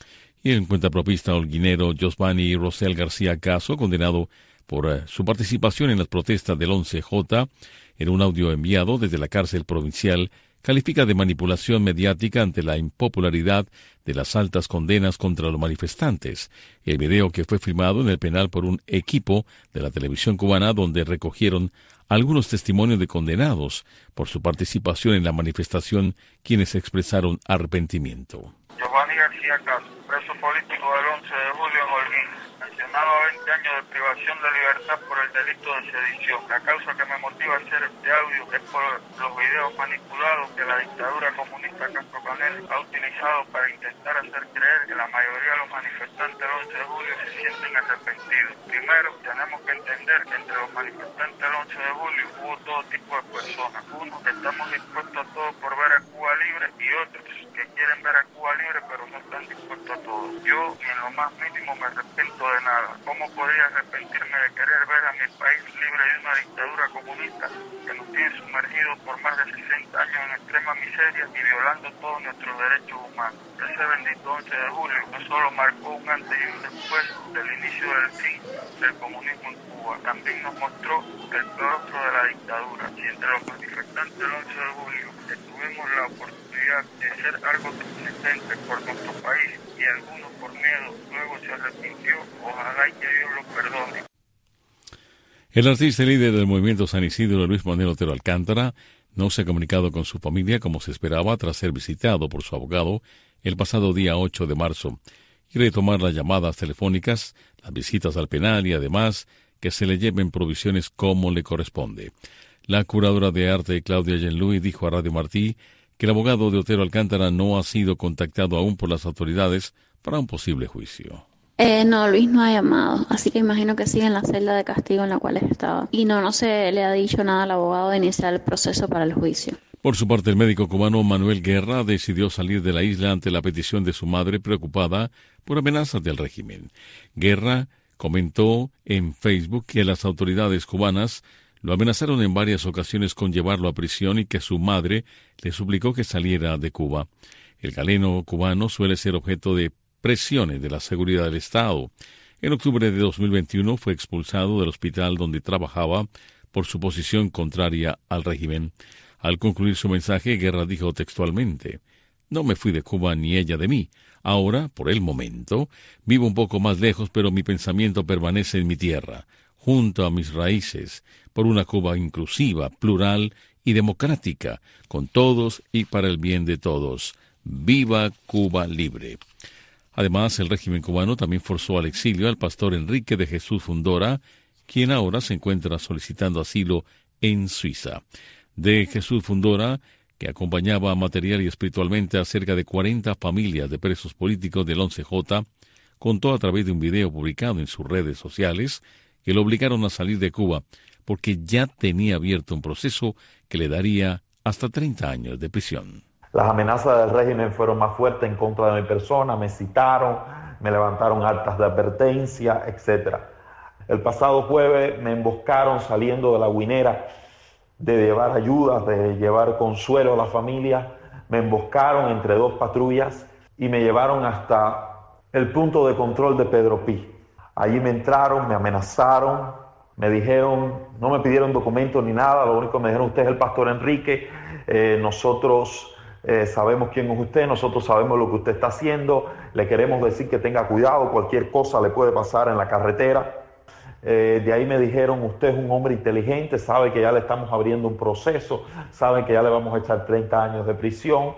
Y el cuentapropista holguinero Josvani Rosel García Caso, condenado por su participación en las protestas del 11J, en un audio enviado desde la cárcel provincial, califica de manipulación mediática ante la impopularidad de las altas condenas contra los manifestantes. El video, que fue filmado en el penal por un equipo de la televisión cubana, donde recogieron algunos testimonios de condenados por su participación en la manifestación, quienes expresaron arrepentimiento. Josvani García Caso, preso político del 11 de julio en Holguín, condenado a 20 años de privación de libertad por el delito de sedición. La causa que me motiva a hacer este audio es por los videos manipulados que la dictadura comunista Castro Canel ha utilizado para intentar hacer creer que la mayoría de los manifestantes del 11 de julio se sienten arrepentidos. Primero, tenemos que entender que entre los manifestantes del 11 de julio hubo todo tipo de personas. Unos que estamos dispuestos a todo por ver a Cuba libre y otros que quieren ver a Cuba libre pero no están dispuestos a todo. Yo ni en lo más mínimo me arrepiento de nada. ¿Cómo podría arrepentirme de querer ver a mi país libre de una dictadura comunista que nos tiene sumergidos por más de 60 años en extrema miseria y violando todos nuestros derechos humanos? Ese bendito 11 de julio no solo marcó un antes y un después del inicio del fin del comunismo en Cuba, también nos mostró el rostro de la dictadura. Y entre los manifestantes del 11 de julio tuvimos la oportunidad de hacer algo consistente por nuestro país y algunos por miedo luego se arrepintió. Ojalá y que Dios los perdone. El artista y líder del movimiento San Isidro, Luis Manuel Otero Alcántara, no se ha comunicado con su familia como se esperaba tras ser visitado por su abogado el pasado día 8 de marzo y retomar las llamadas telefónicas, las visitas al penal y además que se le lleven provisiones como le corresponde. La curadora de arte Claudia Jean-Louis dijo a Radio Martí que el abogado de Otero Alcántara no ha sido contactado aún por las autoridades para un posible juicio. No, Luis no ha llamado, así que imagino que sigue en la celda de castigo en la cual estaba. Y no se le ha dicho nada al abogado de iniciar el proceso para el juicio. Por su parte, el médico cubano Manuel Guerra decidió salir de la isla ante la petición de su madre preocupada por amenazas del régimen. Guerra comentó en Facebook que las autoridades cubanas lo amenazaron en varias ocasiones con llevarlo a prisión y que su madre le suplicó que saliera de Cuba. El galeno cubano suele ser objeto de presiones de la seguridad del Estado. En octubre de 2021 fue expulsado del hospital donde trabajaba por su posición contraria al régimen. Al concluir su mensaje, Guerra dijo textualmente: «No me fui de Cuba ni ella de mí. Ahora, por el momento, vivo un poco más lejos, pero mi pensamiento permanece en mi tierra, junto a mis raíces, por una Cuba inclusiva, plural y democrática, con todos y para el bien de todos. ¡Viva Cuba libre!». Además, el régimen cubano también forzó al exilio al pastor Enrique de Jesús Fundora, quien ahora se encuentra solicitando asilo en Suiza. De Jesús Fundora, que acompañaba material y espiritualmente a cerca de 40 familias de presos políticos del 11J, contó a través de un video publicado en sus redes sociales que lo obligaron a salir de Cuba porque ya tenía abierto un proceso que le daría hasta 30 años de prisión. Las amenazas del régimen fueron más fuertes en contra de mi persona, me citaron, me levantaron actas de advertencia, etc. El pasado jueves me emboscaron saliendo de la Guinera de llevar ayudas, de llevar consuelo a la familia. Me emboscaron entre dos patrullas y me llevaron hasta el punto de control de Pedro Pi. Allí me entraron, me amenazaron, me dijeron, no me pidieron documentos ni nada, lo único que me dijeron, usted es el pastor Enrique, nosotros sabemos quién es usted, nosotros sabemos lo que usted está haciendo, le queremos decir que tenga cuidado, cualquier cosa le puede pasar en la carretera. De ahí me dijeron, usted es un hombre inteligente, sabe que ya le estamos abriendo un proceso, sabe que ya le vamos a echar 30 años de prisión.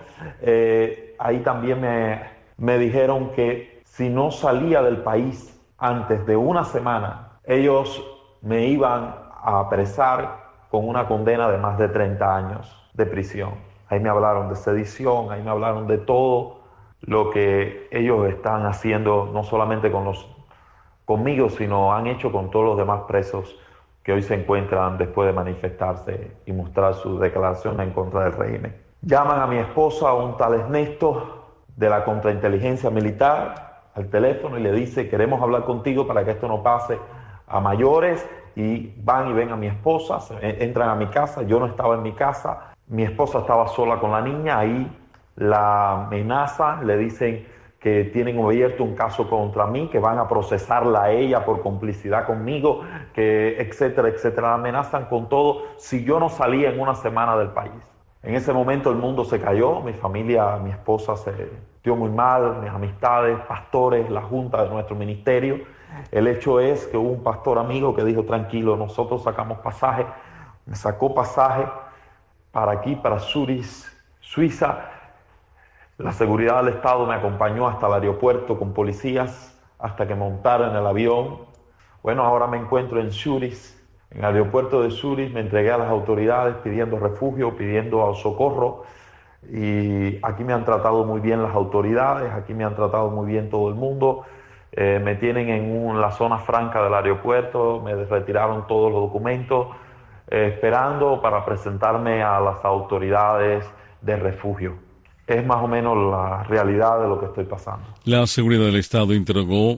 Ahí también me dijeron que si no salía del país antes de una semana, ellos me iban a apresar con una condena de más de 30 años de prisión. Ahí me hablaron de sedición, ahí me hablaron de todo lo que ellos están haciendo, no solamente conmigo, sino han hecho con todos los demás presos que hoy se encuentran después de manifestarse y mostrar sus declaraciones en contra del régimen. Llaman a mi esposa, un tal Ernesto, de la contrainteligencia militar, al teléfono y le dice, queremos hablar contigo para que esto no pase a mayores, y van y ven a mi esposa, entran a mi casa, yo no estaba en mi casa, mi esposa estaba sola con la niña, ahí la amenazan, le dicen que tienen abierto un caso contra mí, que van a procesarla a ella por complicidad conmigo, que etcétera, etcétera. La amenazan con todo si yo no salía en una semana del país. En ese momento el mundo se cayó, mi familia, mi esposa se dio muy mal, mis amistades, pastores, la junta de nuestro ministerio. El hecho es que hubo un pastor amigo que dijo, tranquilo, nosotros sacamos pasaje, me sacó pasaje para aquí, para Zurich, Suiza. La seguridad del Estado me acompañó hasta el aeropuerto con policías, hasta que montaron en el avión. Bueno, ahora me encuentro en Zurich, en el aeropuerto de Zurich, me entregué a las autoridades pidiendo refugio, pidiendo socorro, y aquí me han tratado muy bien las autoridades, aquí me han tratado muy bien todo el mundo. Me tienen en la zona franca del aeropuerto, me retiraron todos los documentos, esperando para presentarme a las autoridades de refugio. Es más o menos la realidad de lo que estoy pasando. La seguridad del Estado interrogó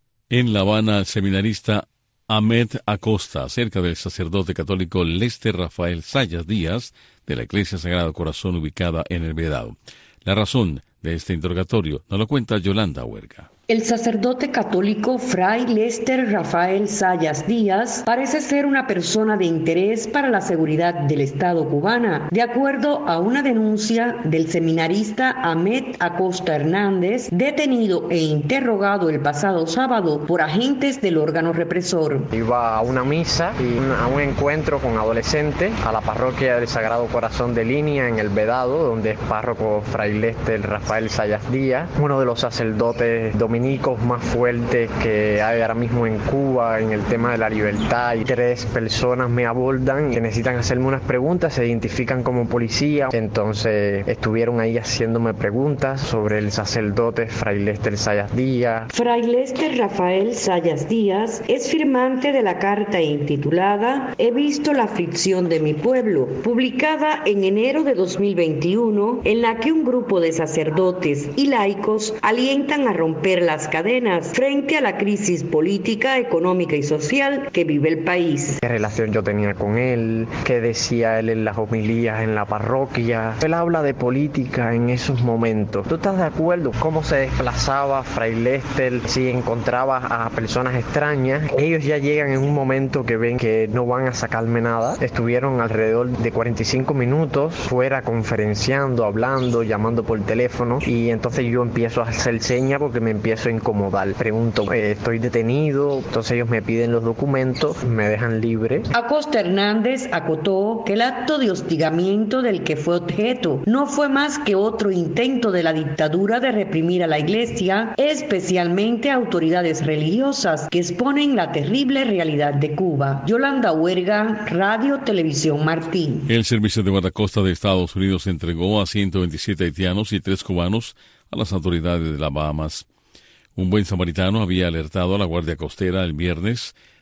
en La Habana al seminarista Ahmed Acosta acerca del sacerdote católico Lester Rafael Zayas Díaz de la Iglesia Sagrado Corazón ubicada en El Vedado. La razón de este interrogatorio nos lo cuenta Yolanda Huerga. El sacerdote católico Fray Lester Rafael Zayas Díaz parece ser una persona de interés para la seguridad del Estado cubana, de acuerdo a una denuncia del seminarista Ahmed Acosta Hernández, detenido e interrogado el pasado sábado por agentes del órgano represor. Iba a una misa y a un encuentro con adolescentes a la parroquia del Sagrado Corazón de Línea en El Vedado, donde es párroco Fray Lester Rafael Zayas Díaz, uno de los sacerdotes dominicos más fuertes que hay ahora mismo en Cuba en el tema de la libertad, y 3 personas me abordan que necesitan hacerme unas preguntas, se identifican como policía, entonces estuvieron ahí haciéndome preguntas sobre el sacerdote Fray Lester Zayas Díaz. Fray Lester Rafael Zayas Díaz es firmante de la carta intitulada He visto la aflicción de mi pueblo, publicada en enero de 2021, en la que un grupo de sacerdotes y laicos alientan a romper las cadenas frente a la crisis política, económica y social que vive el país. ¿Qué relación yo tenía con él? ¿Qué decía él en las homilías en la parroquia? Él habla de política en esos momentos. ¿Tú estás de acuerdo? ¿Cómo se desplazaba Fray Lester? Si encontraba a personas extrañas, ellos ya llegan en un momento que ven que no van a sacarme nada. Estuvieron alrededor de 45 minutos fuera conferenciando, hablando, llamando por teléfono, y entonces yo empiezo a hacer señas porque me empiezo a incomodar. Pregunto, estoy detenido, entonces ellos me piden los documentos, me dejan libre. Acosta Hernández acotó que el acto de hostigamiento del que fue objeto no fue más que otro intento de la dictadura de reprimir a la Iglesia, especialmente a autoridades religiosas que exponen la terrible realidad de Cuba. Yolanda Huerga, Radio Televisión Martín. El Servicio de Guardacosta de Estados Unidos entregó a 127 haitianos y 3 cubanos a las autoridades de las Bahamas. Un buen samaritano había alertado a la Guardia Costera el viernes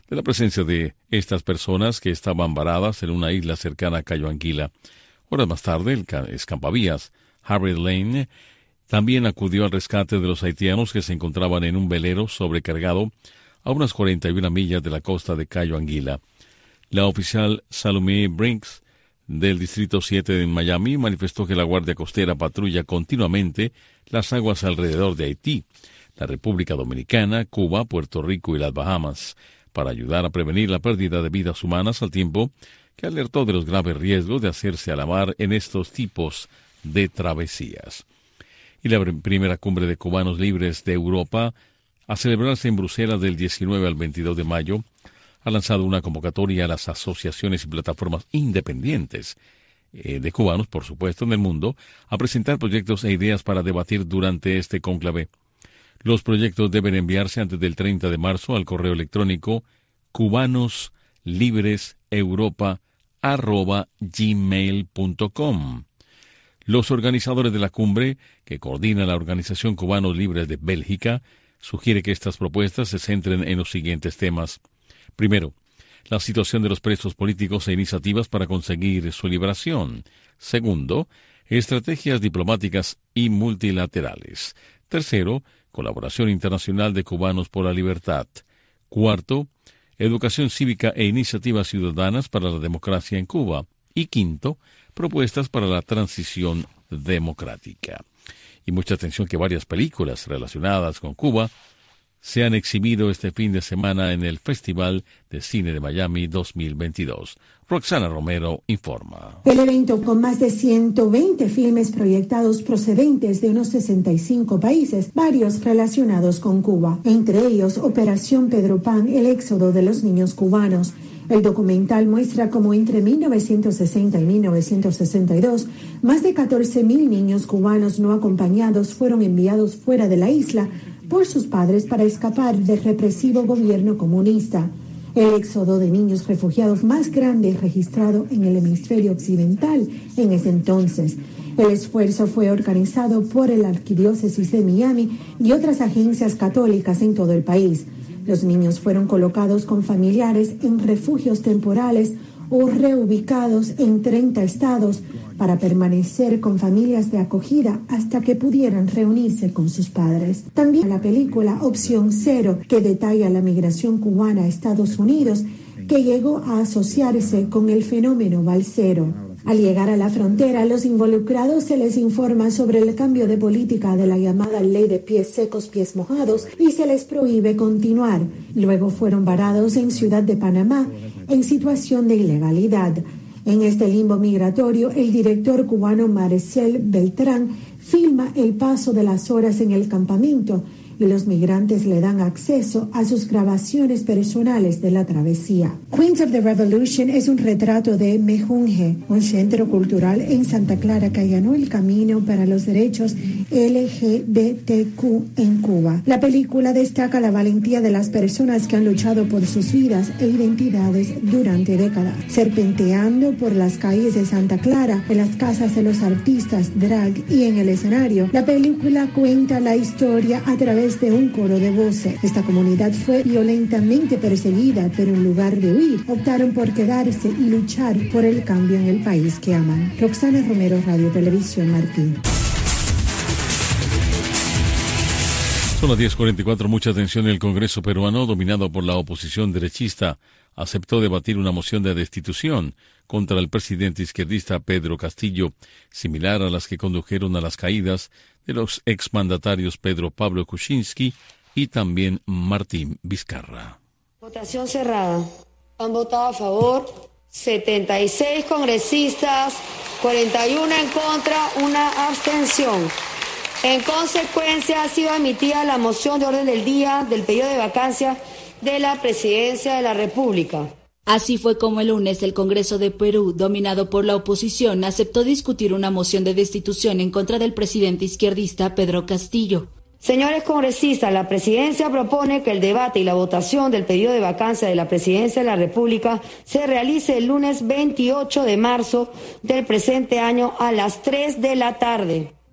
de la presencia de estas personas que estaban varadas en una isla cercana a Cayo Anguila. Horas más tarde, el escampavías Harry Lane también acudió al rescate de los haitianos que se encontraban en un velero sobrecargado a unas 41 millas de la costa de Cayo Anguila. La oficial Salome Brinks del Distrito 7 en Miami manifestó que la Guardia Costera patrulla continuamente las aguas alrededor de Haití, la República Dominicana, Cuba, Puerto Rico y las Bahamas, para ayudar a prevenir la pérdida de vidas humanas, al tiempo que alertó de los graves riesgos de hacerse a la mar en estos tipos de travesías. Y la primera cumbre de cubanos libres de Europa, a celebrarse en Bruselas del 19 al 22 de mayo, ha lanzado una convocatoria a las asociaciones y plataformas independientes de cubanos, por supuesto, en el mundo, a presentar proyectos e ideas para debatir durante este cónclave. Los proyectos deben enviarse antes del 30 de marzo al correo electrónico cubanoslibreseuropa@gmail.com. Los organizadores de la cumbre, que coordina la Organización Cubanos Libres de Bélgica, sugiere que estas propuestas se centren en los siguientes temas. Primero, la situación de los presos políticos e iniciativas para conseguir su liberación. Segundo, estrategias diplomáticas y multilaterales. Tercero, colaboración internacional de cubanos por la libertad. Cuarto, educación cívica e iniciativas ciudadanas para la democracia en Cuba. Y quinto, propuestas para la transición democrática. Y mucha atención que varias películas relacionadas con Cuba se han exhibido este fin de semana en el Festival de Cine de Miami 2022. Roxana Romero informa. El evento, con más de 120 filmes proyectados procedentes de unos 65 países, varios relacionados con Cuba, entre ellos Operación Pedro Pan, el éxodo de los niños cubanos. El documental muestra cómo entre 1960 y 1962, más de 14.000 niños cubanos no acompañados fueron enviados fuera de la isla por sus padres para escapar del represivo gobierno comunista. El éxodo de niños refugiados más grande registrado en el hemisferio occidental en ese entonces. El esfuerzo fue organizado por la Arquidiócesis de Miami y otras agencias católicas en todo el país. Los niños fueron colocados con familiares en refugios temporales o reubicados en 30 estados para permanecer con familias de acogida hasta que pudieran reunirse con sus padres. También la película Opción Cero, que detalla la migración cubana a Estados Unidos, que llegó a asociarse con el fenómeno balsero. Al llegar a la frontera, los involucrados se les informa sobre el cambio de política de la llamada ley de pies secos, pies mojados, y se les prohíbe continuar. Luego fueron varados en Ciudad de Panamá en situación de ilegalidad. En este limbo migratorio, el director cubano Marcel Beltrán filma el paso de las horas en el campamento y los migrantes le dan acceso a sus grabaciones personales de la travesía. Queens of the Revolution es un retrato de Mejunje, un centro cultural en Santa Clara que allanó el camino para los derechos LGBTQ en Cuba. La película destaca la valentía de las personas que han luchado por sus vidas e identidades durante décadas, serpenteando por las calles de Santa Clara, en las casas de los artistas drag y en el escenario. La película cuenta la historia a través de un coro de voces. Esta comunidad fue violentamente perseguida, pero en lugar de huir, optaron por quedarse y luchar por el cambio en el país que aman. Roxana Romero, Radio Televisión Martín. Son las 10:44. Mucha atención. El Congreso peruano, dominado por la oposición derechista, aceptó debatir una moción de destitución contra el presidente izquierdista Pedro Castillo, similar a las que condujeron a las caídas de los exmandatarios Pedro Pablo Kuczynski y también Martín Vizcarra. Votación cerrada. Han votado a favor 76 congresistas, 41 en contra, una abstención. En consecuencia, ha sido emitida la moción de orden del día del periodo de vacancia de la Presidencia de la República. Así fue como el lunes el Congreso de Perú, dominado por la oposición, aceptó discutir una moción de destitución en contra del presidente izquierdista Pedro Castillo. Señores congresistas, la Presidencia propone que el debate y la votación del pedido de vacancia de la Presidencia de la República se realice el lunes 28 de marzo del presente año a las 3 de la tarde.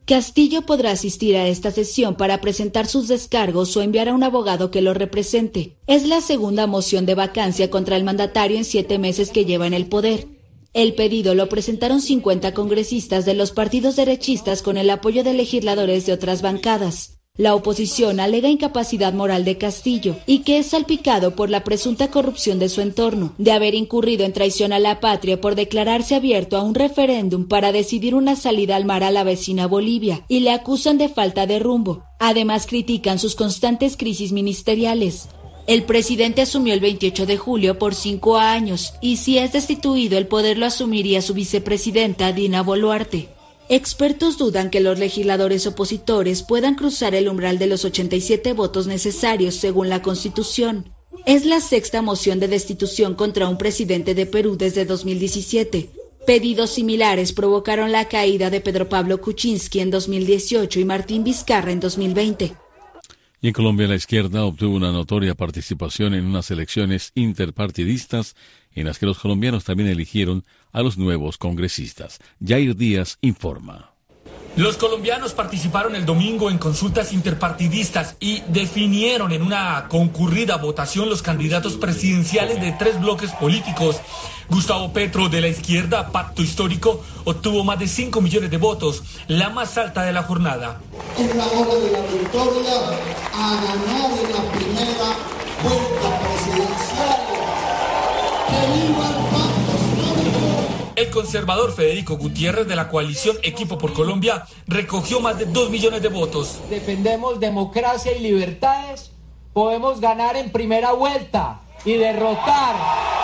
Castillo podrá asistir a esta sesión para presentar sus descargos o enviar a un abogado que lo represente. Es la segunda moción de vacancia contra el mandatario en 7 meses que lleva en el poder. El pedido lo presentaron 50 congresistas de los partidos derechistas con el apoyo de legisladores de otras bancadas. La oposición alega incapacidad moral de Castillo y que es salpicado por la presunta corrupción de su entorno, de haber incurrido en traición a la patria por declararse abierto a un referéndum para decidir una salida al mar a la vecina Bolivia, y le acusan de falta de rumbo. Además, critican sus constantes crisis ministeriales. El presidente asumió el 28 de julio por 5 años y si es destituido el poder lo asumiría su vicepresidenta Dina Boluarte. Expertos dudan que los legisladores opositores puedan cruzar el umbral de los 87 votos necesarios según la Constitución. Es la sexta moción de destitución contra un presidente de Perú desde 2017. Pedidos similares provocaron la caída de Pedro Pablo Kuczynski en 2018 y Martín Vizcarra en 2020. Y en Colombia la izquierda obtuvo una notoria participación en unas elecciones interpartidistas en las que los colombianos también eligieron a los nuevos congresistas. Jair Díaz informa. Los colombianos participaron el domingo en consultas interpartidistas y definieron en una concurrida votación los candidatos presidenciales de 3 bloques políticos. Gustavo Petro, de la izquierda, Pacto Histórico, obtuvo más de 5 millones de votos, la más alta de la jornada. Es la hora de la victoria a ganar en la primera vuelta presidencial. ¡Que viva el Pacto Histórico! El conservador Federico Gutiérrez, de la coalición Equipo por Colombia, recogió más de 2 millones de votos. Defendemos democracia y libertades, podemos ganar en primera vuelta y derrotar.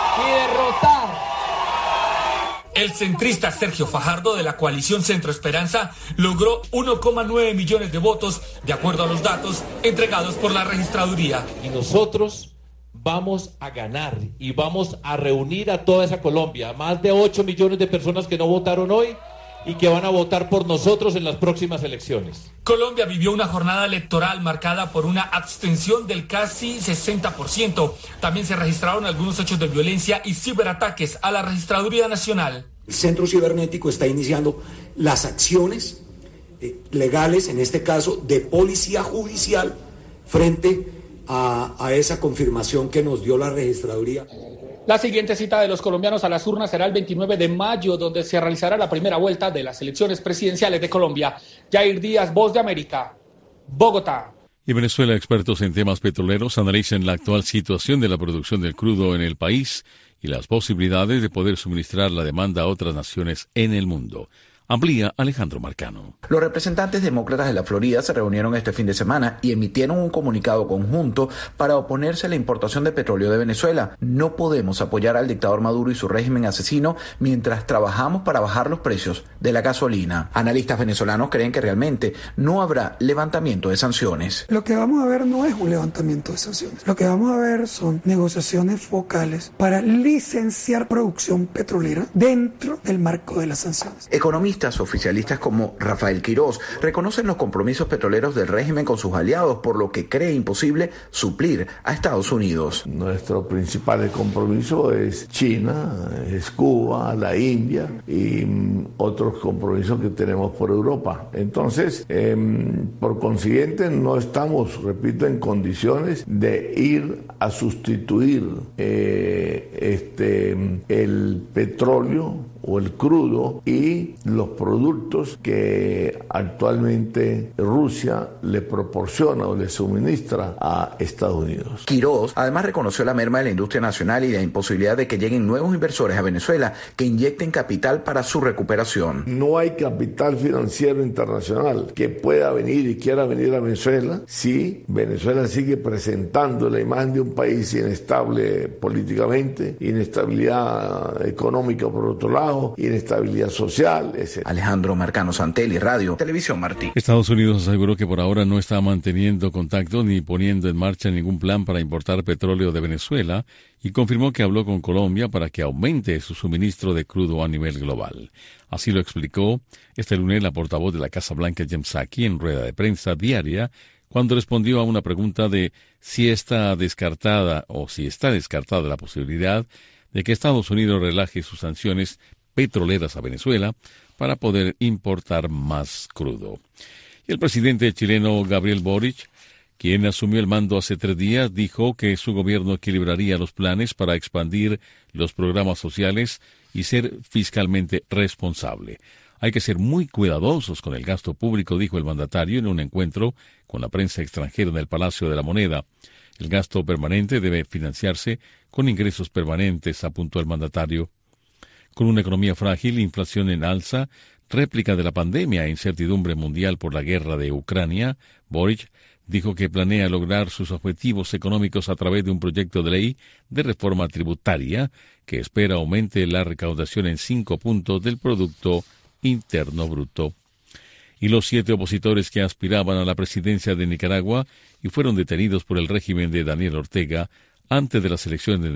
El centrista Sergio Fajardo, de la coalición Centro Esperanza, logró 1,9 millones de votos, de acuerdo a los datos entregados por la registraduría. Y nosotros vamos a ganar y vamos a reunir a toda esa Colombia, más de 8 millones de personas que no votaron hoy y que van a votar por nosotros en las próximas elecciones. Colombia vivió una jornada electoral marcada por una abstención del casi 60%. También se registraron algunos hechos de violencia y ciberataques a la Registraduría Nacional. El Centro Cibernético está iniciando las acciones legales, en este caso de policía judicial, frente a esa confirmación que nos dio la Registraduría. La siguiente cita de los colombianos a las urnas será el 29 de mayo, donde se realizará la primera vuelta de las elecciones presidenciales de Colombia. Jair Díaz, Voz de América, Bogotá. Y Venezuela, expertos en temas petroleros, analizan la actual situación de la producción del crudo en el país y las posibilidades de poder suministrar la demanda a otras naciones en el mundo. Amplía Alejandro Marcano. Los representantes demócratas de la Florida se reunieron este fin de semana y emitieron un comunicado conjunto para oponerse a la importación de petróleo de Venezuela. No podemos apoyar al dictador Maduro y su régimen asesino mientras trabajamos para bajar los precios de la gasolina. Analistas venezolanos creen que realmente no habrá levantamiento de sanciones. Lo que vamos a ver no es un levantamiento de sanciones. Lo que vamos a ver son negociaciones focales para licenciar producción petrolera dentro del marco de las sanciones. Economistas oficialistas como Rafael Quirós reconocen los compromisos petroleros del régimen con sus aliados, por lo que cree imposible suplir a Estados Unidos. Nuestro principal compromiso es China, es Cuba, la India y otros compromisos que tenemos por Europa. Entonces, por consiguiente, no estamos, repito, en condiciones de ir a sustituir el petróleo o el crudo y los productos que actualmente Rusia le proporciona o le suministra a Estados Unidos. Quirós además reconoció la merma de la industria nacional y la imposibilidad de que lleguen nuevos inversores a Venezuela que inyecten capital para su recuperación. No hay capital financiero internacional que pueda venir y quiera venir a Venezuela si Venezuela sigue presentando la imagen de un país inestable políticamente, inestabilidad económica por otro lado, inestabilidad social, etc. Alejandro Marcano Santelli, Radio Televisión Martí. Estados Unidos aseguró que por ahora no está manteniendo contacto ni poniendo en marcha ningún plan para importar petróleo de Venezuela y confirmó que habló con Colombia para que aumente su suministro de crudo a nivel global. Así lo explicó este lunes la portavoz de la Casa Blanca, Jen Psaki, en rueda de prensa diaria, cuando respondió a una pregunta de si está descartada la posibilidad de que Estados Unidos relaje sus sanciones petroleras a Venezuela para poder importar más crudo. Y el presidente chileno Gabriel Boric, quien asumió el mando hace 3 días, dijo que su gobierno equilibraría los planes para expandir los programas sociales y ser fiscalmente responsable. Hay que ser muy cuidadosos con el gasto público, dijo el mandatario en un encuentro con la prensa extranjera en el Palacio de la Moneda. El gasto permanente debe financiarse con ingresos permanentes, apuntó el mandatario. Con una economía frágil, inflación en alza, réplica de la pandemia e incertidumbre mundial por la guerra de Ucrania, Boric dijo que planea lograr sus objetivos económicos a través de un proyecto de ley de reforma tributaria que espera aumente la recaudación en 5 puntos del Producto Interno Bruto. Y los 7 opositores que aspiraban a la presidencia de Nicaragua y fueron detenidos por el régimen de Daniel Ortega antes de las elecciones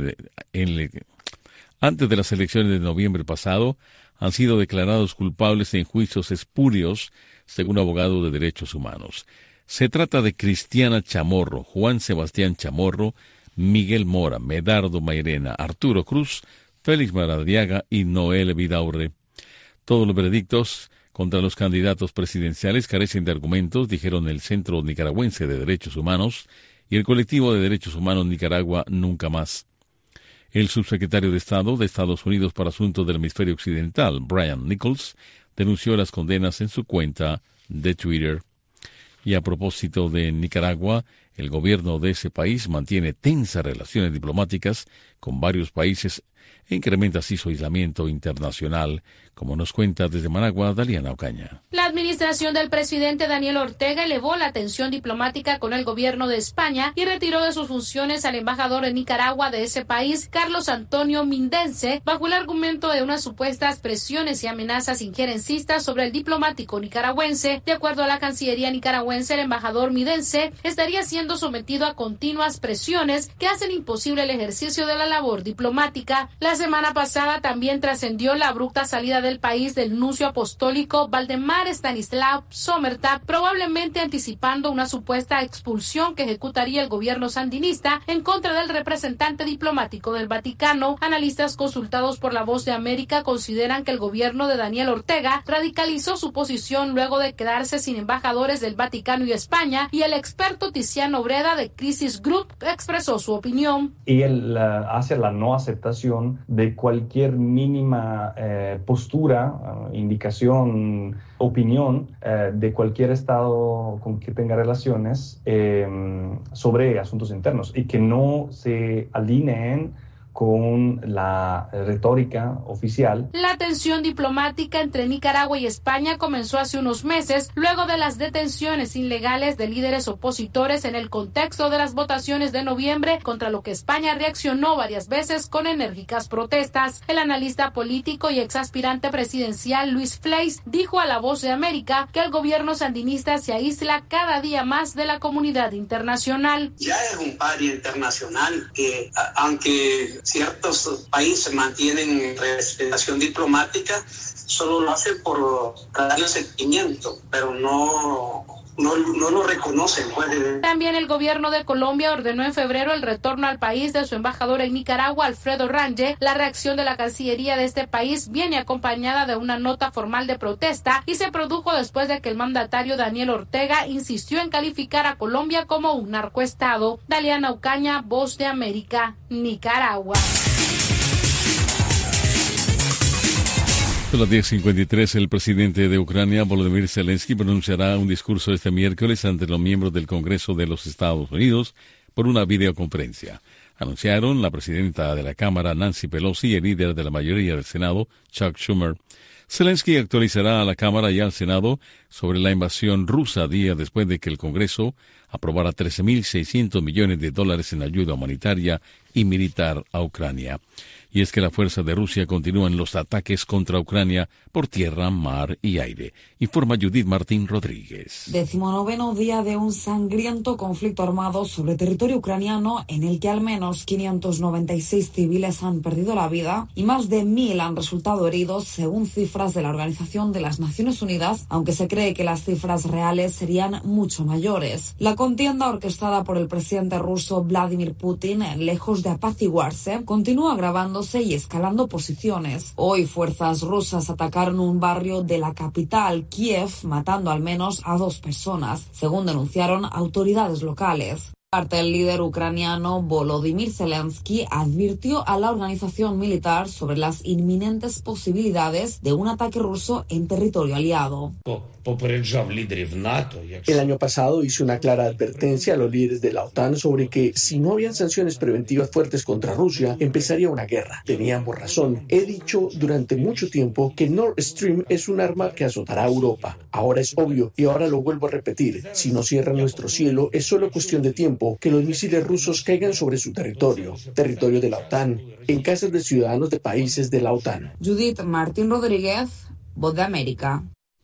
de noviembre pasado han sido declarados culpables en juicios espurios, según abogados de derechos humanos. Se trata de Cristiana Chamorro, Juan Sebastián Chamorro, Miguel Mora, Medardo Mairena, Arturo Cruz, Félix Maradiaga y Noel Vidaurre. Todos los veredictos contra los candidatos presidenciales carecen de argumentos, dijeron el Centro Nicaragüense de Derechos Humanos y el Colectivo de Derechos Humanos Nicaragua Nunca Más. El subsecretario de Estado de Estados Unidos para Asuntos del Hemisferio Occidental, Brian Nichols, denunció las condenas en su cuenta de Twitter. Y a propósito de Nicaragua, el gobierno de ese país mantiene tensas relaciones diplomáticas con varios países e incrementa así su aislamiento internacional, como nos cuenta desde Managua Daliana Ocaña. La administración del presidente Daniel Ortega elevó la tensión diplomática con el gobierno de España y retiró de sus funciones al embajador en Nicaragua de ese país, Carlos Antonio Mindense, bajo el argumento de unas supuestas presiones y amenazas injerencistas sobre el diplomático nicaragüense. De acuerdo a la Cancillería nicaragüense, el embajador Mindense estaría siendo sometido a continuas presiones que hacen imposible el ejercicio de la labor diplomática. La semana pasada también trascendió la abrupta salida del país del nuncio apostólico Valdemar Stanislav Sommerta, probablemente anticipando una supuesta expulsión que ejecutaría el gobierno sandinista en contra del representante diplomático del Vaticano. Analistas consultados por La Voz de América consideran que el gobierno de Daniel Ortega radicalizó su posición luego de quedarse sin embajadores del Vaticano y España, y el experto Tiziano Breda de Crisis Group expresó su opinión. Y él hace la no aceptación de cualquier mínima postura, indicación, opinión de cualquier Estado con que tenga relaciones sobre asuntos internos y que no se alineen con la retórica oficial. La tensión diplomática entre Nicaragua y España comenzó hace unos meses, luego de las detenciones ilegales de líderes opositores en el contexto de las votaciones de noviembre, contra lo que España reaccionó varias veces con enérgicas protestas. El analista político y exaspirante presidencial Luis Fleis dijo a La Voz de América que el gobierno sandinista se aísla cada día más de la comunidad internacional. Ya es un paria internacional que, aunque ciertos países mantienen relación diplomática, solo lo hacen por darle seguimiento, pero no lo reconocen. También el gobierno de Colombia ordenó en febrero el retorno al país de su embajador en Nicaragua, Alfredo Range. La reacción de la Cancillería de este país viene acompañada de una nota formal de protesta y se produjo después de que el mandatario Daniel Ortega insistió en calificar a Colombia como un narcoestado. Daliana Ocaña, Voz de América, Nicaragua. A las 10:53, el presidente de Ucrania, Volodymyr Zelensky, pronunciará un discurso este miércoles ante los miembros del Congreso de los Estados Unidos por una videoconferencia. Anunciaron la presidenta de la Cámara, Nancy Pelosi, y el líder de la mayoría del Senado, Chuck Schumer. Zelensky actualizará a la Cámara y al Senado sobre la invasión rusa días después de que el Congreso aprobara $13.600 millones en ayuda humanitaria y militar a Ucrania. Y es que las fuerzas de Rusia continúan los ataques contra Ucrania por tierra, mar y aire. Informa Judith Martín Rodríguez. 19º día de un sangriento conflicto armado sobre territorio ucraniano en el que al menos 596 civiles han perdido la vida y más de 1.000 han resultado heridos, según cifras cifras de la Organización de las Naciones Unidas, aunque se cree que las cifras reales serían mucho mayores. La contienda orquestada por el presidente ruso Vladimir Putin, lejos de apaciguarse, continúa agravándose y escalando posiciones. Hoy fuerzas rusas atacaron un barrio de la capital, Kiev, matando al menos a 2 personas, según denunciaron autoridades locales. El líder ucraniano Volodymyr Zelensky advirtió a la organización militar sobre las inminentes posibilidades de un ataque ruso en territorio aliado. El año pasado hice una clara advertencia a los líderes de la OTAN sobre que si no habían sanciones preventivas fuertes contra Rusia, empezaría una guerra. Teníamos razón. He dicho durante mucho tiempo que Nord Stream es un arma que azotará a Europa. Ahora es obvio y ahora lo vuelvo a repetir. Si no cierran nuestro cielo, es solo cuestión de tiempo que los misiles rusos caigan sobre su territorio de la OTAN, en casas de ciudadanos de países de la OTAN. Judith Martín Rodríguez, Voz de América.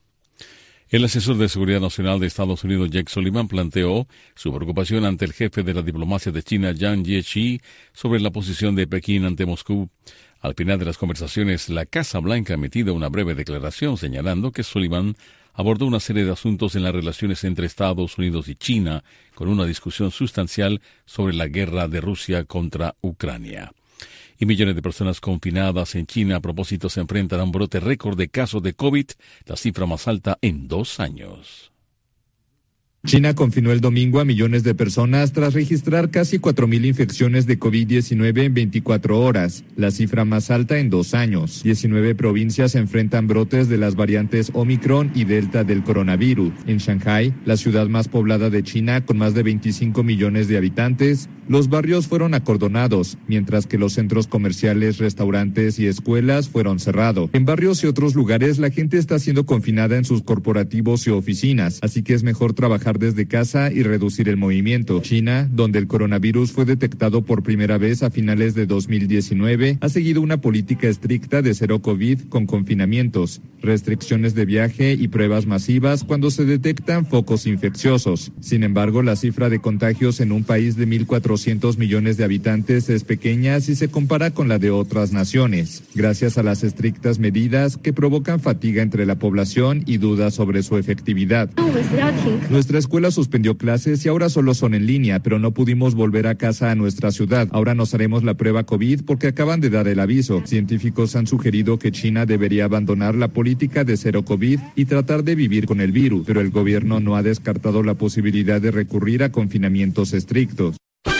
El asesor de Seguridad Nacional de Estados Unidos, Jake Sullivan, planteó su preocupación ante el jefe de la diplomacia de China, Yang Jiechi, sobre la posición de Pekín ante Moscú. Al final de las conversaciones, la Casa Blanca ha emitido una breve declaración señalando que Sullivan abordó una serie de asuntos en las relaciones entre Estados Unidos y China, con una discusión sustancial sobre la guerra de Rusia contra Ucrania. Y millones de personas confinadas en China a propósito se enfrentan a un brote récord de casos de COVID, la cifra más alta en 2 años. China confinó el domingo a millones de personas tras registrar casi 4.000 infecciones de COVID-19 en 24 horas, la cifra más alta en 2 años. 19 provincias enfrentan brotes de las variantes Omicron y Delta del coronavirus. En Shanghái, la ciudad más poblada de China, con más de 25 millones de habitantes, los barrios fueron acordonados, mientras que los centros comerciales, restaurantes y escuelas fueron cerrados. En barrios y otros lugares, la gente está siendo confinada en sus corporativos y oficinas, así que es mejor trabajar desde casa y reducir el movimiento. China, donde el coronavirus fue detectado por primera vez a finales de 2019, ha seguido una política estricta de cero COVID con confinamientos, restricciones de viaje y pruebas masivas cuando se detectan focos infecciosos. Sin embargo, la cifra de contagios en un país de 1.400 millones de habitantes es pequeña si se compara con la de otras naciones, gracias a las estrictas medidas que provocan fatiga entre la población y dudas sobre su efectividad. Nuestra escuela suspendió clases y ahora solo son en línea, pero no pudimos volver a casa a nuestra ciudad. Ahora nos haremos la prueba COVID porque acaban de dar el aviso. Científicos han sugerido que China debería abandonar la política de cero COVID y tratar de vivir con el virus, pero el gobierno no ha descartado la posibilidad de recurrir a confinamientos estrictos.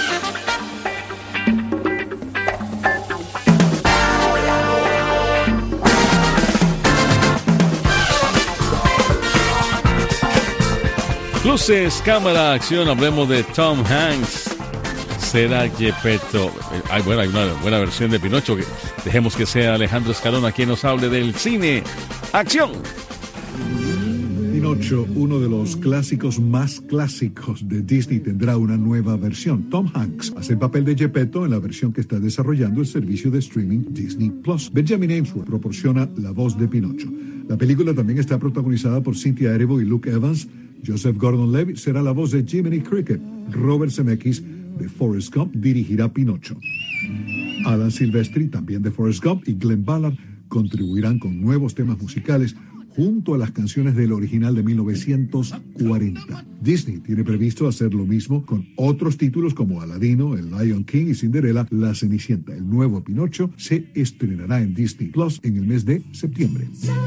Luces, cámara, acción, hablemos de Tom Hanks. ¿Será Geppetto? Hay una buena versión de Pinocho. Dejemos que sea Alejandro Escalona quien nos hable del cine. ¡Acción! Pinocho, uno de los clásicos más clásicos de Disney, tendrá una nueva versión. Tom Hanks hace el papel de Geppetto en la versión que está desarrollando el servicio de streaming Disney Plus. Benjamin Ainsworth proporciona la voz de Pinocho. La película también está protagonizada por Cynthia Erivo y Luke Evans. Joseph Gordon-Levitt será la voz de Jiminy Cricket. Robert Zemeckis, de Forrest Gump, dirigirá Pinocho. Alan Silvestri, también de Forrest Gump, y Glenn Ballard contribuirán con nuevos temas musicales junto a las canciones del original de 1940. Disney tiene previsto hacer lo mismo con otros títulos como Aladino, El Lion King y Cinderella, La Cenicienta. El nuevo Pinocho se estrenará en Disney Plus en el mes de septiembre.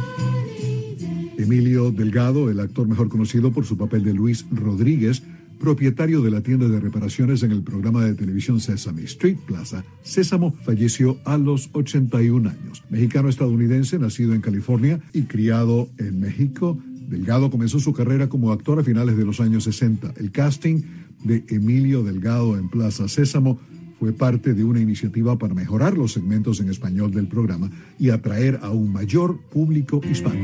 Emilio Delgado, el actor mejor conocido por su papel de Luis Rodríguez, propietario de la tienda de reparaciones en el programa de televisión Sesame Street Plaza Sésamo, falleció a los 81 años. Mexicano-estadounidense, nacido en California y criado en México, Delgado comenzó su carrera como actor a finales de los años 60. El casting de Emilio Delgado en Plaza Sésamo fue parte de una iniciativa para mejorar los segmentos en español del programa y atraer a un mayor público hispano.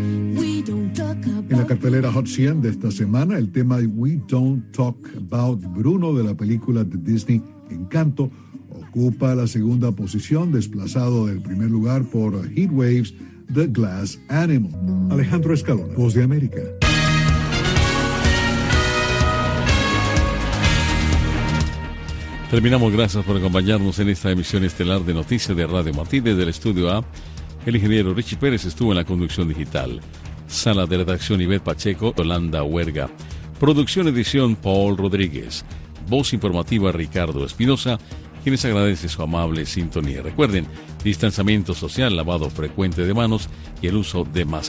En la cartelera Hot 100 de esta semana, el tema We Don't Talk About Bruno de la película de Disney Encanto ocupa la segunda posición, desplazado del primer lugar por Heatwaves, The Glass Animal. Alejandro Escalona, Voz de América. Terminamos, gracias por acompañarnos en esta emisión estelar de Noticias de Radio Martí desde el Estudio A El ingeniero Richie Pérez estuvo en la conducción digital. Sala de redacción Ivette Pacheco, Yolanda Huerga. Producción edición Paul Rodríguez. Voz informativa Ricardo Espinosa, quienes agradece su amable sintonía. Recuerden, distanciamiento social, lavado frecuente de manos y el uso de mascarillas.